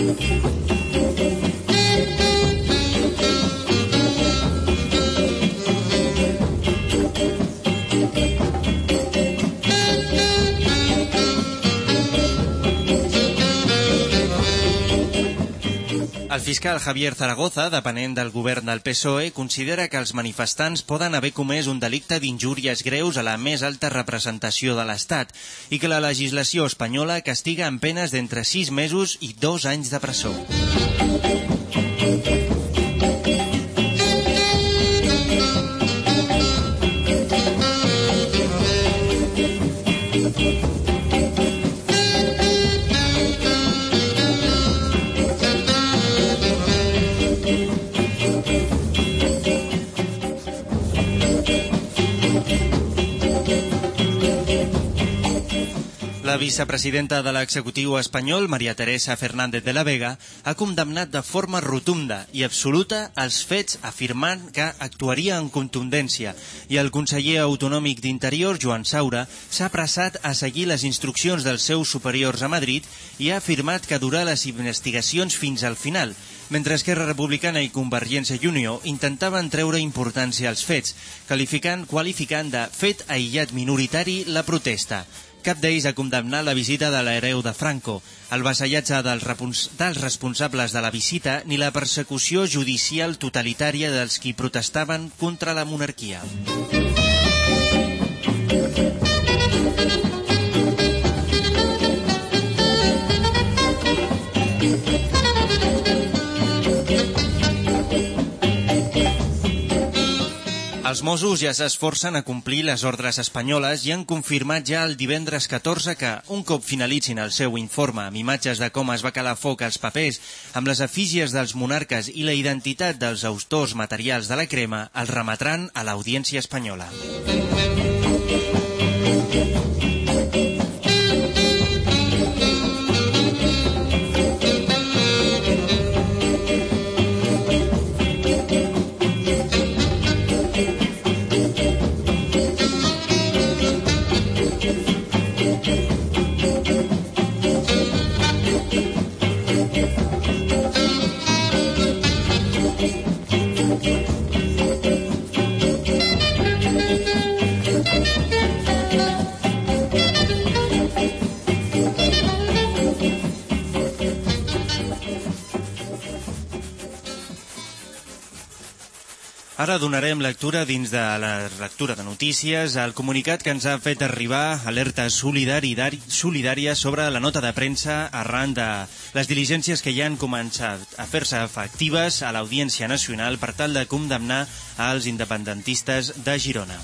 El fiscal Javier Zaragoza, depenent del govern del P S O E, considera que els manifestants poden haver comès un delicte d'injúries greus a la més alta representació de l'Estat i que la legislació espanyola castiga amb penes d'entre sis mesos i dos anys de presó. La vicepresidenta de l'executiu espanyol, María Teresa Fernández de la Vega, ha condemnat de forma rotunda i absoluta els fets afirmant que actuaria en contundència i el conseller autonòmic d'Interior, Joan Saura, s'ha apressat a seguir les instruccions dels seus superiors a Madrid i ha afirmat que durà les investigacions fins al final, mentre Esquerra Republicana i Convergència i Unió intentaven treure importància als fets, qualificant, qualificant de fet aïllat minoritari la protesta. Cap d'ells ha condemnat la visita de l'hereu de Franco, el vassallatge dels, dels responsables de la visita ni la persecució judicial totalitària dels qui protestaven contra la monarquia. Els Mossos ja s'esforcen a complir les ordres espanyoles i han confirmat ja el divendres catorze que, un cop finalitzin el seu informe amb imatges de com es va calar foc als papers, amb les efígies dels monarques i la identitat dels autors materials de la crema, els remetran a l'Audiència espanyola. Ara donarem lectura dins de la lectura de notícies al comunicat que ens ha fet arribar Alerta Solidària sobre la nota de premsa arran de les diligències que ja han començat a fer-se efectives a l'Audiència Nacional per tal de condemnar als independentistes de Girona.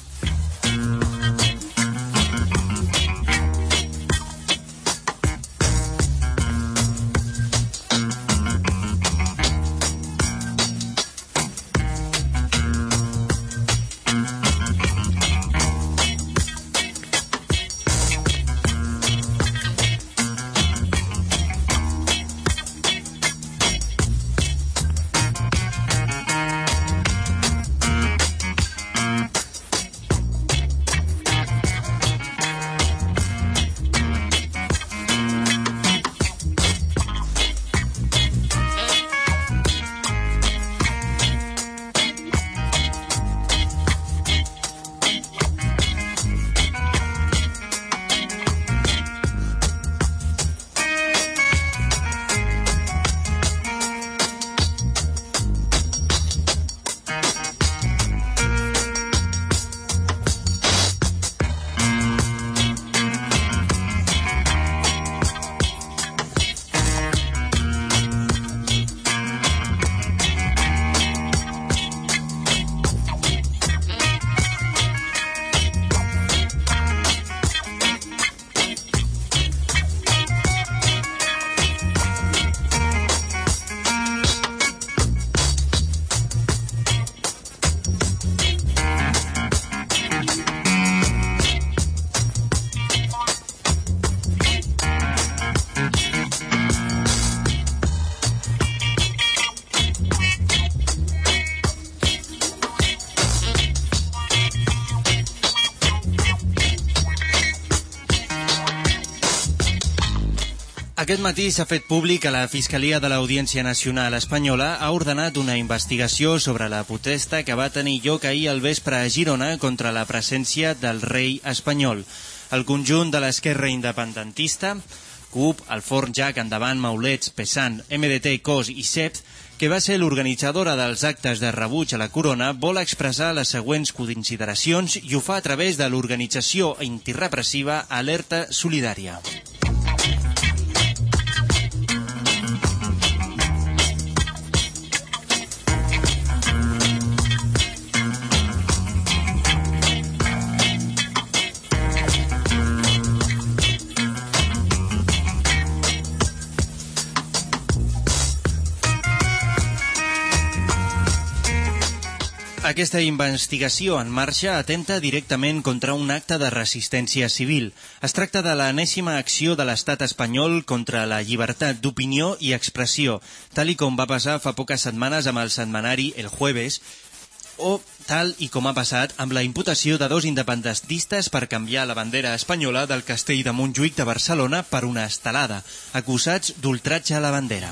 Aquest matí s'ha fet públic que la Fiscalia de l'Audiència Nacional Espanyola ha ordenat una investigació sobre la protesta que va tenir lloc ahir al vespre a Girona contra la presència del rei espanyol. El conjunt de l'esquerra independentista, C U P, el Forn Jac, Endavant, Maulets, Pesant, M D T, Cos i C E P, que va ser l'organitzadora dels actes de rebuig a la corona, vol expressar les següents consideracions i ho fa a través de l'organització antirepressiva Alerta Solidària. Aquesta investigació en marxa atenta directament contra un acte de resistència civil. Es tracta de l'enèsima acció de l'estat espanyol contra la llibertat d'opinió i expressió, tal i com va passar fa poques setmanes amb el setmanari El Jueves, o tal i com ha passat amb la imputació de dos independentistes per canviar la bandera espanyola del castell de Montjuïc de Barcelona per una estelada, acusats d'ultratge a la bandera.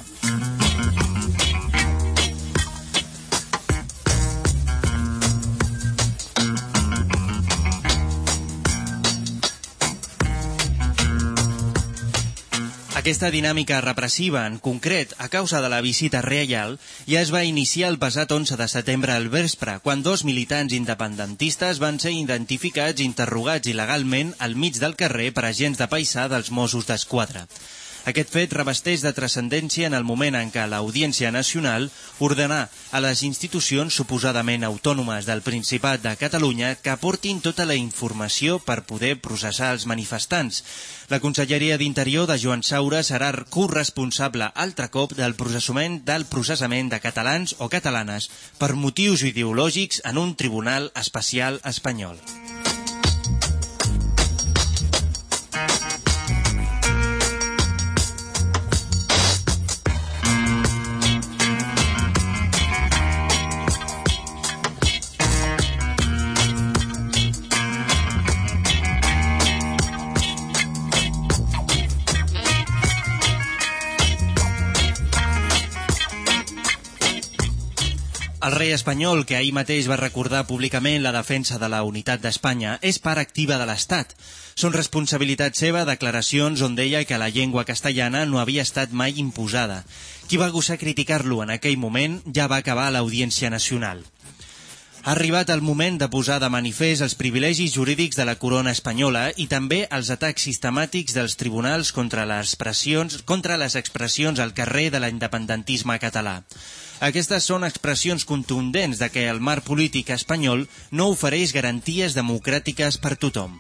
Aquesta dinàmica repressiva, en concret, a causa de la visita reial, ja es va iniciar el passat onze de setembre al vespre, quan dos militants independentistes van ser identificats i interrogats il·legalment al mig del carrer per agents de paisà dels Mossos d'Esquadra. Aquest fet revesteix de transcendència en el moment en què l'Audiència Nacional ordenà a les institucions suposadament autònomes del Principat de Catalunya que aportin tota la informació per poder processar els manifestants. La Conselleria d'Interior de Joan Saura serà corresponsable altre cop del processament del processament de catalans o catalanes per motius ideològics en un tribunal especial espanyol. El rei espanyol, que ahir mateix va recordar públicament la defensa de la unitat d'Espanya, és part activa de l'Estat. Són responsabilitat seva declaracions on deia que la llengua castellana no havia estat mai imposada. Qui va gosar criticar-lo en aquell moment ja va acabar a l'Audiència Nacional. Ha arribat el moment de posar de manifest els privilegis jurídics de la corona espanyola i també els atacs sistemàtics dels tribunals contra les pressions, contra les expressions al carrer de l'independentisme català. Aquestes són expressions contundents de que el marc polític espanyol no ofereix garanties democràtiques per tothom.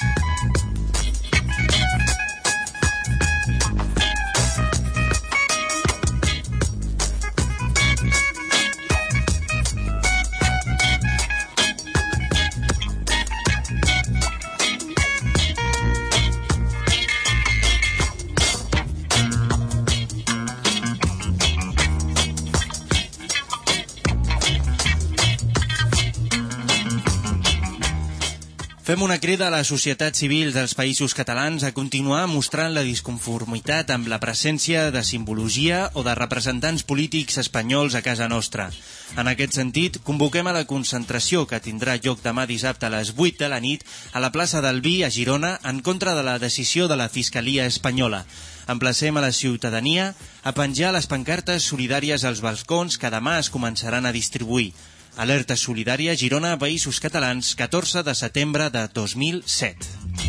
Fem una crida a la societat civil dels països catalans a continuar mostrant la disconformitat amb la presència de simbologia o de representants polítics espanyols a casa nostra. En aquest sentit, convoquem a la concentració que tindrà lloc demà dissabte a les vuit de la nit a la plaça del Vi a Girona en contra de la decisió de la Fiscalia espanyola. Emplacem a la ciutadania a penjar les pancartes solidàries als balcons que demà es començaran a distribuir. Alerta solidària Girona, Països Catalans, catorze de setembre de dos mil set.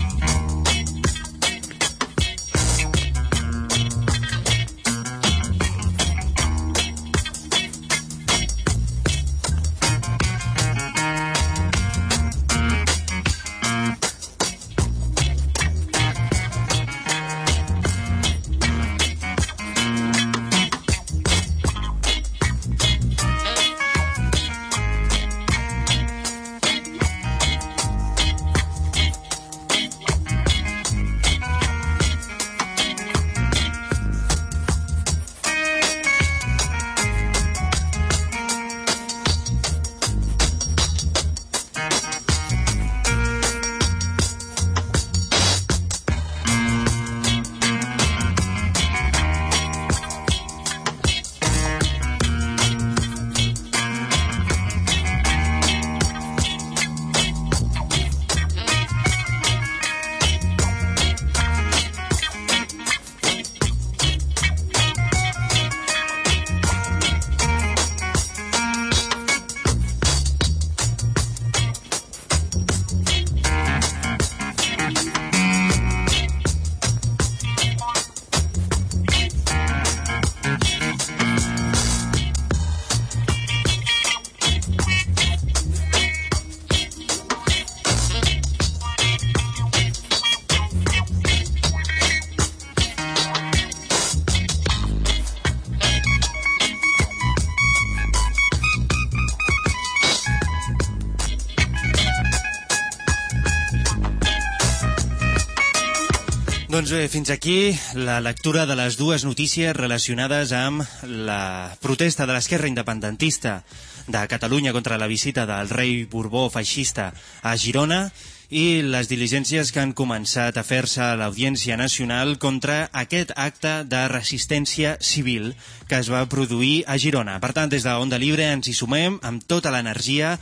Doncs bé, fins aquí la lectura de les dues notícies relacionades amb la protesta de l'esquerra independentista de Catalunya contra la visita del rei Borbó feixista a Girona i les diligències que han començat a fer-se a l'Audiència Nacional contra aquest acte de resistència civil que es va produir a Girona. Per tant, des de Onda Libre ens hi sumem amb tota l'energia,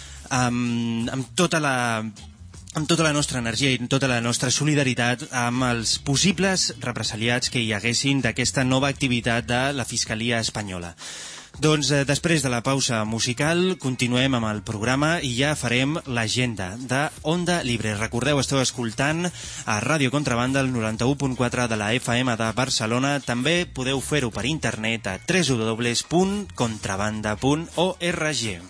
amb, amb tota la... amb tota la nostra energia i tota la nostra solidaritat amb els possibles represaliats que hi haguessin d'aquesta nova activitat de la Fiscalia espanyola. Doncs eh, després de la pausa musical continuem amb el programa i ja farem l'agenda de Onda Libre. Recordeu, esteu escoltant a Ràdio Contrabanda el noranta-u punt quatre de la F M de Barcelona. També podeu fer-ho per internet a w w w punt contrabanda punt org.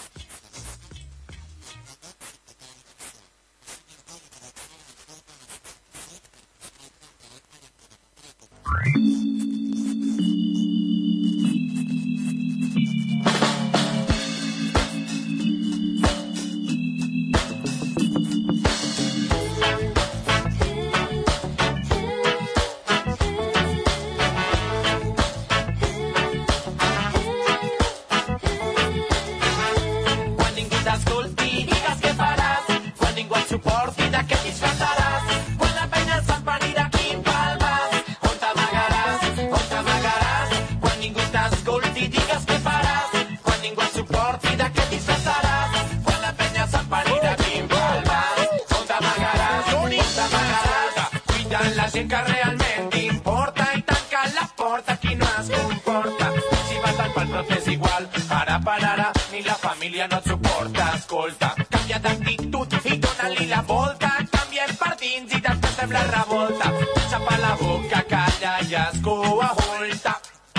gent que realment importa i tanca la porta qui no es comporta. Si vas al pal tot és igual, ara per ara ni la família no et suporta. t'escolta. Canvia d'actitud i dona-li la volta. Canviem per dins i després fem la revolta. Xapa la boca, calla i escolta.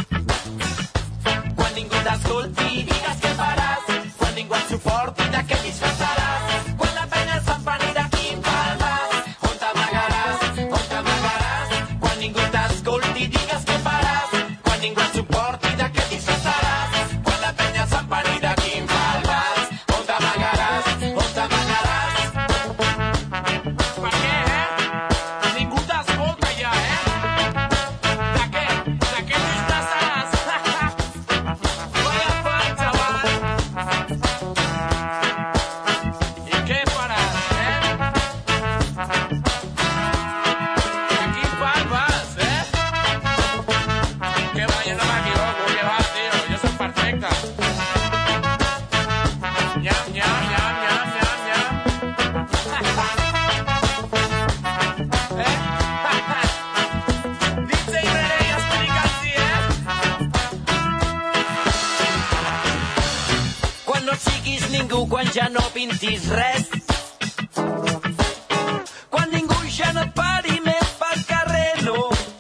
Quan ningú t'escolti, digues què faràs. Quan ningú et suporti, de què disfressaràs. Quan la penya s'empanirà, quin pal vas. On t'amagaràs, on t'amagaràs. Quan ningú t'escolti, digues què faràs. Quan ningú et suporti, de què disfressaràs. Quan la penya s'empanirà, quin pal vas. On t'amagaràs, on t'amagaràs. Per què, eh? Ningú t'escolta ja, eh? De què? De què disfressaràs? Vaya fan, xaval. I què faràs, eh? A quin pal vas, eh? Que va, yo no me equivoco, que va, tío, yo soy perfecta. Ñam, ñam, ñam, ñam, ñam, ñam. Eh? D J Rere, explica'ls-hi, eh? Quan no siguis ningú, quan ja no pintis res. Quan ningú ja no et pari més pel carrer, no.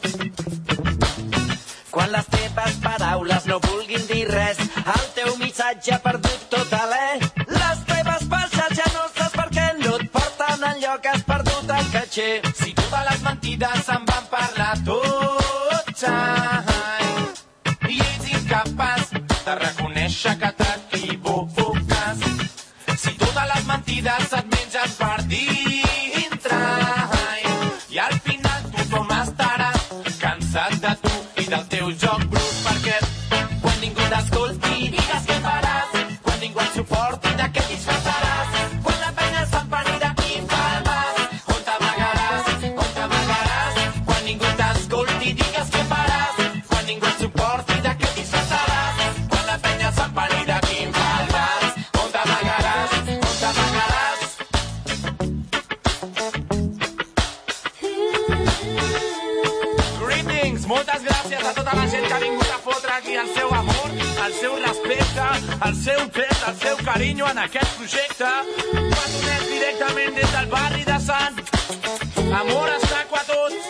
Quan les teves paraules no vulguin dir res, el teu missatge ha perdut tot alè. Les teves passes ja no saps per què no et porten enlloc, has perdut el caché. Si totes les mentides se'n van parlar tots, ai, i ets incapaç de reconèixer que t'equivoques. Si totes les mentides et mengen per dintre, ai, i al final tothom estarà cansat de tu i del teu joc brut, perquè quan ningú t'escolti, digues què faràs. Quan ningú et suporti, de què disfressaràs. Quan la penya s'empanirà, quin pal vas. On t'amagaràs, on t'amagaràs. Quan ningú t'escolti, digues què faràs. Quan ningú et suporti, de què disfressaràs. Quan la penya s'empanirà, quin pal vas. On t'amagaràs, on t'amagaràs. Greetings, moltes gràcies a tota la gent que ha vingut a fotre aquí el seu amor, el seu respecte, el seu pes, el seu carinyo en aquest projecte. Patonets directament des del barri de Sant. Amor, estaco a tots.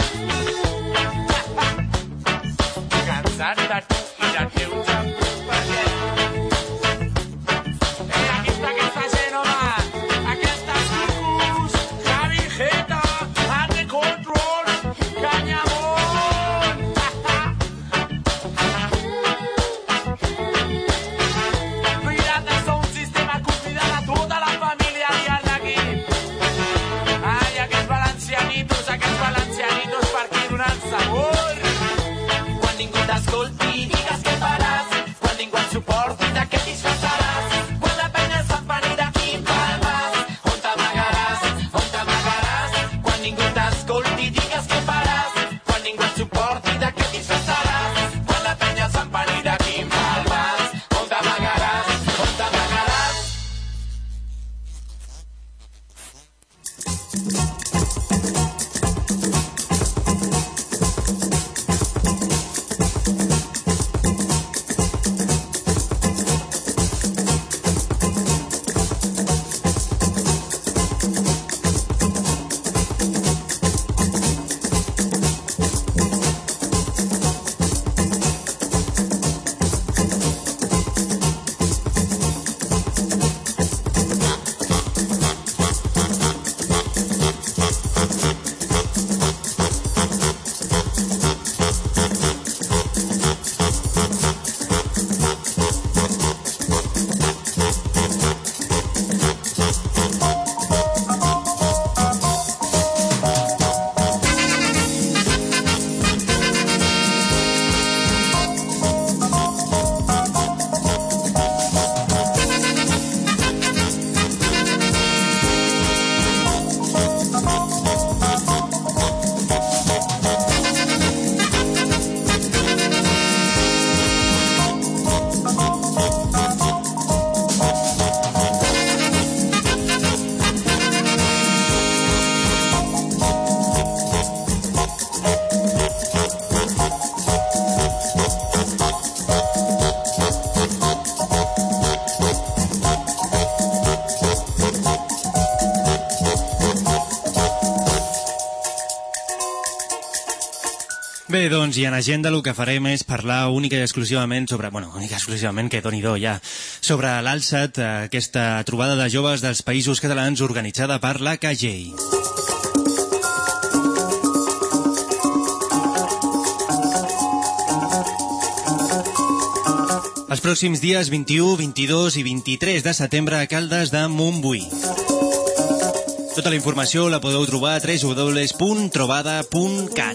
Cansat de tu i del teu joc, perquè... Eh, aquí està aquesta gent, home. Aquesta circus, Javi Jeta, Arte Control, Canyamón. Pirata Sound System ha convidat a tota la família a liar d'aquí. Ai, aquests valencianitos, aquests valencianitos per aquí donant sabor. Quan ningú t'escolti, digues què faràs. Quan ningú et suporti, de què disfressaràs. Quan la penya s'empanirà, quin pal vas. On t'amagaràs, on t'amagaràs. Quan ningú t'escolti, digues què faràs. Quan ningú et suporti, de què disfressaràs. Quan la penya s'empanirà, quin pal vas. On t'amagaràs, on t'amagaràs. Bé, doncs, i en agenda el que farem és parlar única i exclusivament sobre... Bueno, única i exclusivament, que doni-do ja, sobre l'Alsat, aquesta trobada de joves dels Països Catalans organitzada per la K J. Els pròxims dies vint-i-u, vint-i-dos i vint-i-tres de setembre a Caldes de Montbui. Tota la informació la podeu trobar a w w w punt trobada punt cat.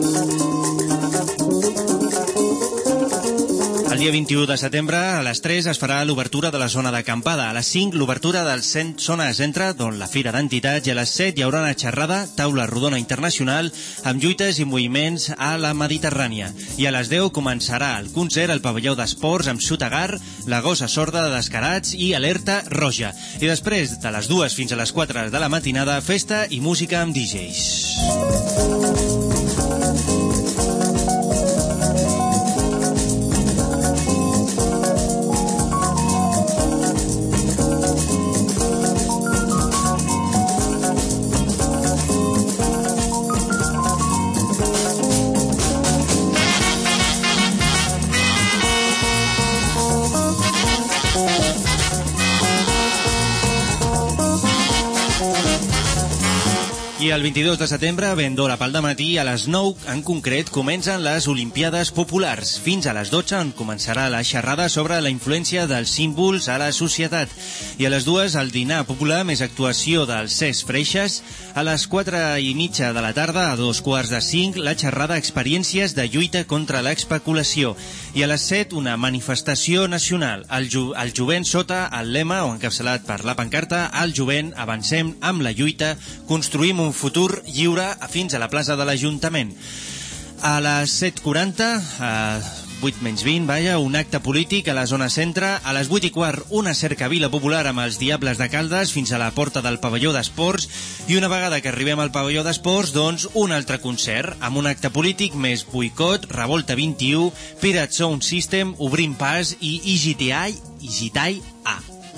El dia vint-i-u de setembre, a les tres, es farà l'obertura de la zona d'acampada. A les cinc, l'obertura del cent zona de centre, d'on la Fira d'Entitats, i a les set hi haurà una xerrada, taula rodona internacional, amb lluites i moviments a la Mediterrània. I a les deu començarà el concert al pavelló d'esports amb Sotagar, la gossa sorda de Descarats i Alerta Roja. I després, de les dues fins a les quatre de la matinada, festa i música amb D Js. I el vint-i-dos de setembre, ben d'hora pel dematí, a les nou en concret, comencen les Olimpiades Populars. Fins a les dotze on començarà la xerrada sobre la influència dels símbols a la societat. I a les dues, el dinar popular més actuació del Cesc Freixas. A les quatre i mitja de la tarda, a dos quarts de cinc, la xerrada Experiències de lluita contra l'especulació. I a les set, una manifestació nacional. El, ju el jovent sota el lema, o encapçalat per la pancarta, el jovent, avancem amb la lluita, construïm un futur lliure fins a la plaça de l'Ajuntament. A les set quaranta, a vuit menys vint, vaja, un acte polític a la zona centre. A les vuit i quart, una cercavila popular amb els Diables de Caldes fins a la porta del pavelló d'esports. I una vegada que arribem al pavelló d'esports, doncs, un altre concert amb un acte polític més boicot, Revolta vint-i-u, Pirate Sound System, Obrim Pas i I G T I, I G T I A.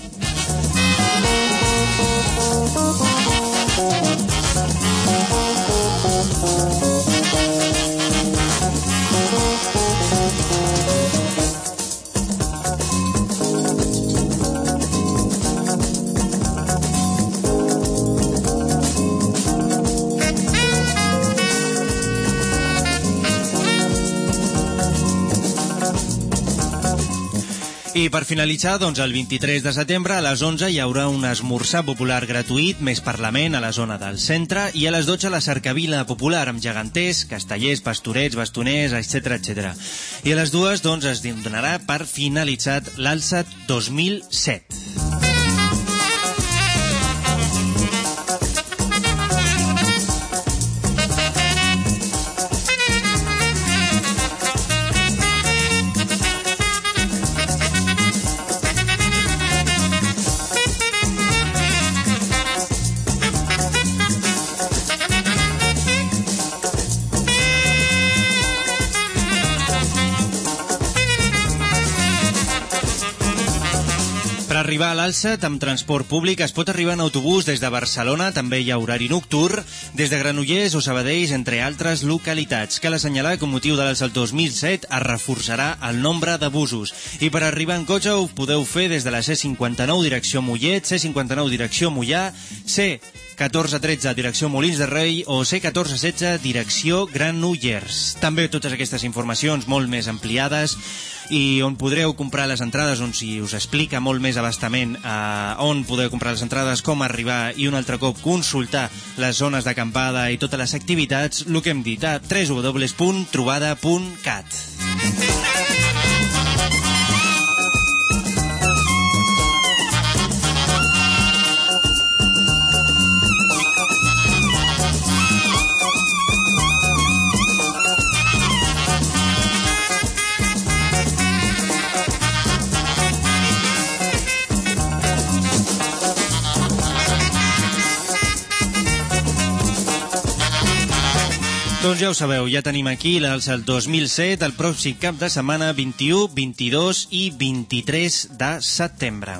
I per finalitzar, doncs, el vint-i-tres de setembre a les onze hi haurà un esmorzar popular gratuït, més parlament a la zona del centre, i a les dotze la cercavila popular amb geganters, castellers, pastorets, bastoners, etcètera, etcètera. I a les dues, doncs, es donarà per finalitzat l'Alsat dos mil set. Arribar a l'Alsat amb transport públic es pot arribar en autobús des de Barcelona, també hi ha horari nocturn, des de Granollers o Sabadell, entre altres localitats. Cal assenyalar que amb motiu de l'Alsat dos mil set es reforçarà el nombre de busos. I per arribar en cotxe ho podeu fer des de la C cinquanta-nou direcció Mollet, C cinquanta-nou direcció Mollà, C catorze tretze direcció Molins de Rei o C catorze setze direcció Granollers. També totes aquestes informacions molt més ampliades i on podreu comprar les entrades, on si us explica molt més abastament eh, on podeu comprar les entrades, com arribar i un altre cop consultar les zones d'acampada i totes les activitats, el que hem dit a w w w punt trobada punt cat. Doncs ja ho sabeu, ja tenim aquí l'Alsat dos mil set, el pròxim cap de setmana vint-i-u, vint-i-dos i vint-i-tres de setembre.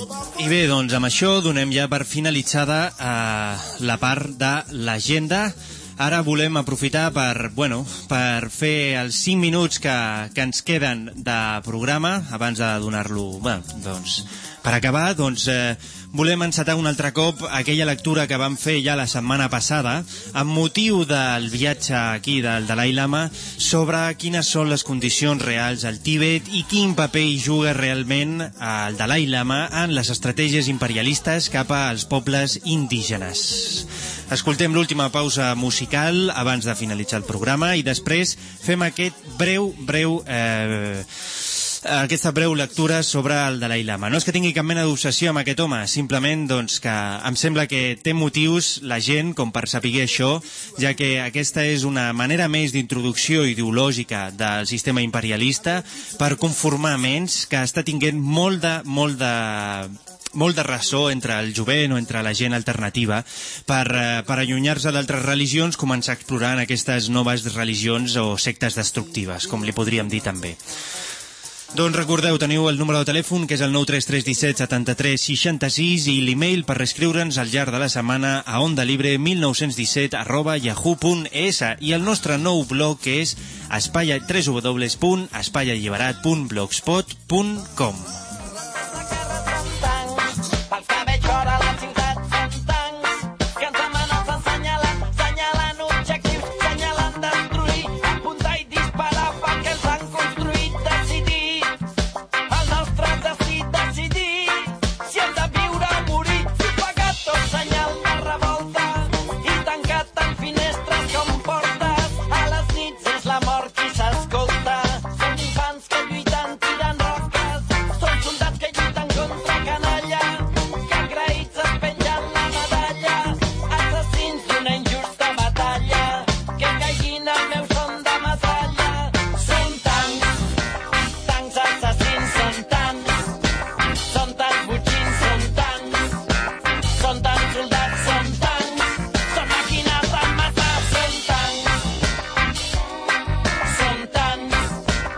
I bé, doncs amb això donem ja per finalitzada eh, la part de l'agenda. Ara volem aprofitar per, bueno, per fer els cinc minuts que, que ens queden de programa, abans de donar-lo, bueno, doncs, per acabar, doncs, eh, volem encetar un altre cop aquella lectura que vam fer ja la setmana passada, amb motiu del viatge aquí del Dalai Lama, sobre quines són les condicions reals al Tíbet i quin paper hi juga realment el Dalai Lama en les estratègies imperialistes cap als pobles indígenes. Escoltem l'última pausa musical abans de finalitzar el programa i després fem aquest breu, breu... Eh, aquesta breu lectura sobre el Dalai Lama. No és que tingui cap mena d'obsessió amb aquest home, simplement doncs, que em sembla que té motius la gent com per saber això, ja que aquesta és una manera més d'introducció ideològica del sistema imperialista per conformar ments que està tinguent molt de... molt de molt de ressò entre el jovent o entre la gent alternativa per, eh, per allunyar-se d'altres religions, començar a explorar en aquestes noves religions o sectes destructives, com li podríem dir també. Doncs recordeu, teniu el número de telèfon, que és el nou tres tres un set set tres sis sis, i l'email per reescriure'ns al llarg de la setmana a ondalibre mil nou-cents disset arroba yahoo punt es, i el nostre nou blog, que és espai w w w punt espai alliberat punt blogspot punt com. Pels que veig fora la ciutat són tancs que ens amenacen assenyalant, assenyalant objectius, assenyalant destruir, apuntar i disparar perquè els han construït. Decidir el nostre destí, decidir si hem de viure o morir, propagar tot senyal de revolta i tancar tant finestres com portes. A les nits és la mort qui s'escolta. Són infants que lluiten tirant roques, són soldats que lluiten contra canalla, que agraïts es pengen la medalla, assassins d'una injusta batalla, que caiguin al meu son de metralla. Són tancs, tancs assassins, són tancs, són tants botxins, són tancs, són tants soldats, són tancs, són màquines de matar, són tancs, són tancs,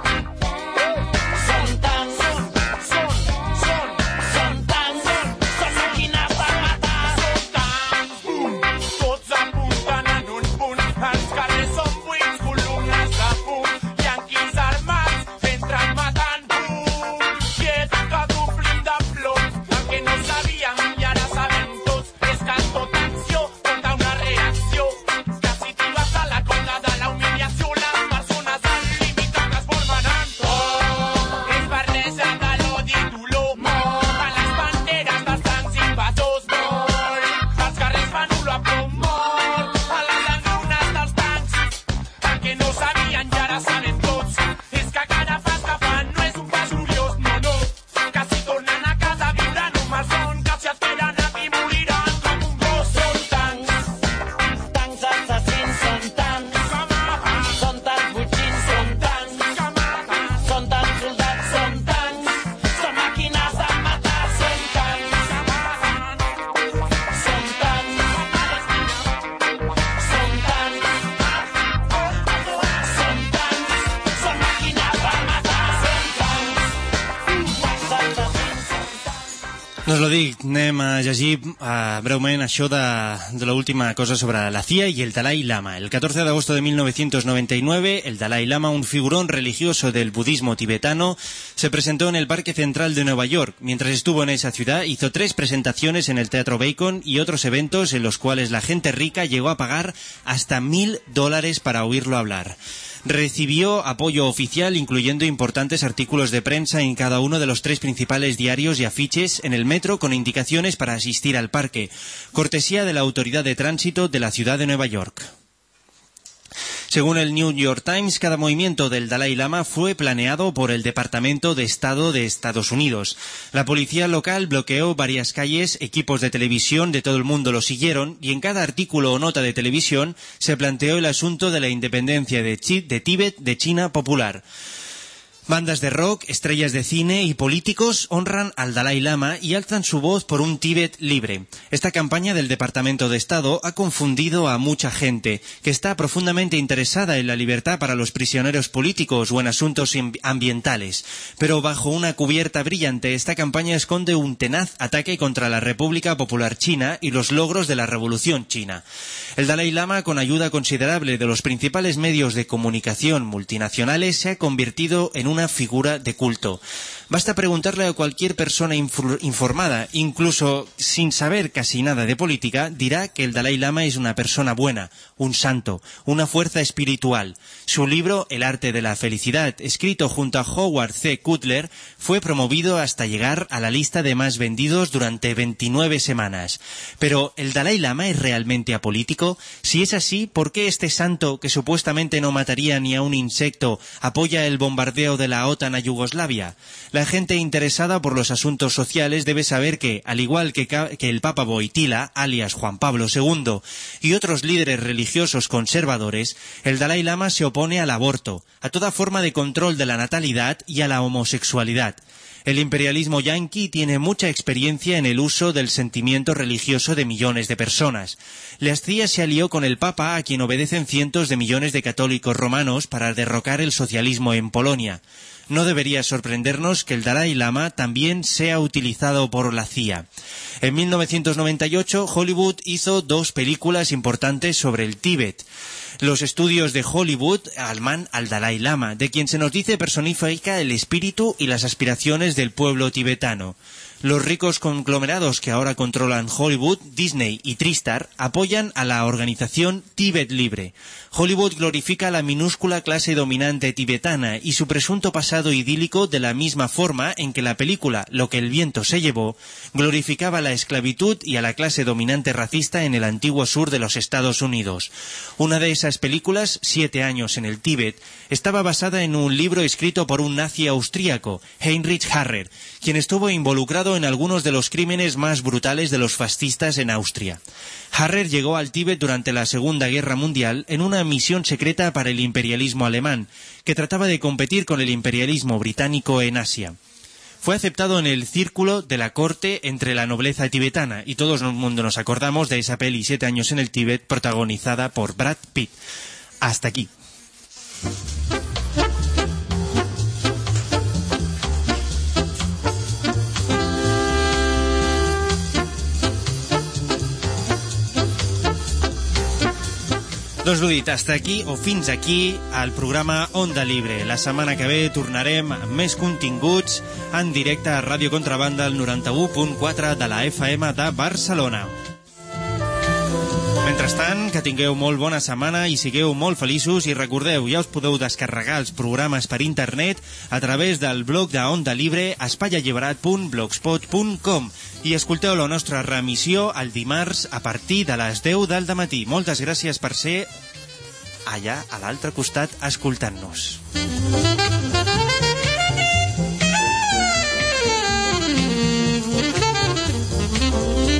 són tancs, són, són, són tancs, són màquines de matar, són tancs, bum, tots apunten en un punt, els carrers són buits, columnes de fum, yanquis armats, entren matant, bum, quiet, que t'omplim de plom, el que no sabíem i ara sabem tots, és que en tota acció compta una reacció, que si tu vas a la cola de la humiliació, les persones al límit que es formen en tot, és barreja de l'odi i dolor, mort, a les banderes dels tancs invasors, mort, els carrers fan olor a plom, mort, a les engrunes dels tancs, el que no sabien i ara sabem tots, és que cada pas que fan no és un pas gloriós, no, no, que si tornen a casa viuran un malson, que si es queden aquí moriran com un gos. Són tancs, tancs assassins, són tancs, són tants botxins, són tancs, són tants soldats, són tancs, són màquines de matar, són tancs, són tancs, són tancs, són tancs, són màquines de matar, són tancs, tancs assassins, són tancs. Doncs lo dic, anem a llegir uh, breument això de, de l'última cosa sobre la C I A y el Dalai Lama. El catorce de agosto de mil novecientos noventa y nueve, el Dalai Lama, un figurón religioso del budismo tibetano, se presentó en el Parque Central de Nueva York. Mientras estuvo en esa ciudad, hizo tres presentaciones en el Teatro Bacon y otros eventos en los cuales la gente rica llegó a pagar hasta mil dólares para oírlo hablar. Recibió apoyo oficial, incluyendo importantes artículos de prensa en cada uno de los tres principales diarios y afiches en el metro con indicaciones para asistir al parque, cortesía de la Autoridad de Tránsito de la ciudad de Nueva York. Según el New York Times, cada movimiento del Dalai Lama fue planeado por el Departamento de Estado de Estados Unidos. La policía local bloqueó varias calles, equipos de televisión de todo el mundo lo siguieron, y en cada artículo o nota de televisión se planteó el asunto de la independencia de, Chi- de Tíbet de China popular. Bandas de rock, estrellas de cine y políticos honran al Dalai Lama y alzan su voz por un Tíbet libre. Esta campaña del Departamento de Estado ha confundido a mucha gente que está profundamente interesada en la libertad para los prisioneros políticos o en asuntos ambientales. Pero bajo una cubierta brillante, esta campaña esconde un tenaz ataque contra la República Popular China y los logros de la Revolución China. El Dalai Lama, con ayuda considerable de los principales medios de comunicación multinacionales, se ha convertido en un una figura de culto. Basta preguntarle a cualquier persona informada, incluso sin saber casi nada de política, dirá que el Dalai Lama es una persona buena, un santo, una fuerza espiritual. Su libro El arte de la felicidad, escrito junto a Howard C. Cutler, fue promovido hasta llegar a la lista de más vendidos durante veintinueve semanas. Pero, ¿el Dalai Lama es realmente apolítico? Si es así, ¿por qué este santo, que supuestamente no mataría ni a un insecto, apoya el bombardeo de la OTAN a Yugoslavia? La gente interesada por los asuntos sociales debe saber que, al igual que, que el Papa Wojtyla, alias Juan Pablo segundo, y otros líderes religiosos conservadores, el Dalai Lama se opone al aborto, a toda forma de control de la natalidad y a la homosexualidad. El imperialismo yanqui tiene mucha experiencia en el uso del sentimiento religioso de millones de personas. La C I A se alió con el Papa, a quien obedecen cientos de millones de católicos romanos, para derrocar el socialismo en Polonia. No debería sorprendernos que el Dalai Lama también sea utilizado por la C I A. En mil novecientos noventa y ocho, Hollywood hizo dos películas importantes sobre el Tíbet. Los estudios de Hollywood alman al Dalai Lama, de quien se nos dice personifica el espíritu y las aspiraciones del pueblo tibetano. Los ricos conglomerados que ahora controlan Hollywood, Disney y Tristar apoyan a la organización Tíbet Libre. Hollywood glorifica a la minúscula clase dominante tibetana y su presunto pasado idílico de la misma forma en que la película Lo que el viento se llevó glorificaba la esclavitud y a la clase dominante racista en el antiguo sur de los Estados Unidos. Una de esas películas, Siete años en el Tíbet, estaba basada en un libro escrito por un nazi austríaco, Heinrich Harrer, quien estuvo involucrado en algunos de los crímenes más brutales de los fascistas en Austria. Harrer llegó al Tíbet durante la Segunda Guerra Mundial en una misión secreta para el imperialismo alemán, que trataba de competir con el imperialismo británico en Asia. Fue aceptado en el círculo de la corte entre la nobleza tibetana, y todo el mundo nos acordamos de esa peli Siete años en el Tíbet, protagonizada por Brad Pitt. Hasta aquí. Doncs ho dit, hasta aquí o fins aquí el programa Onda Libre. La setmana que ve tornarem amb més continguts en directe a Ràdio Contrabanda al noranta-u punt quatre de la F M de Barcelona. Mentrestant, que tingueu molt bona setmana i sigueu molt feliços, i recordeu, ja us podeu descarregar els programes per internet a través del blog de Onda Libre, espaialliberat punt blogspot punt com, i escolteu la nostra reemissió el dimarts a partir de les deu del dematí. Moltes gràcies per ser allà a l'altre costat escoltant-nos.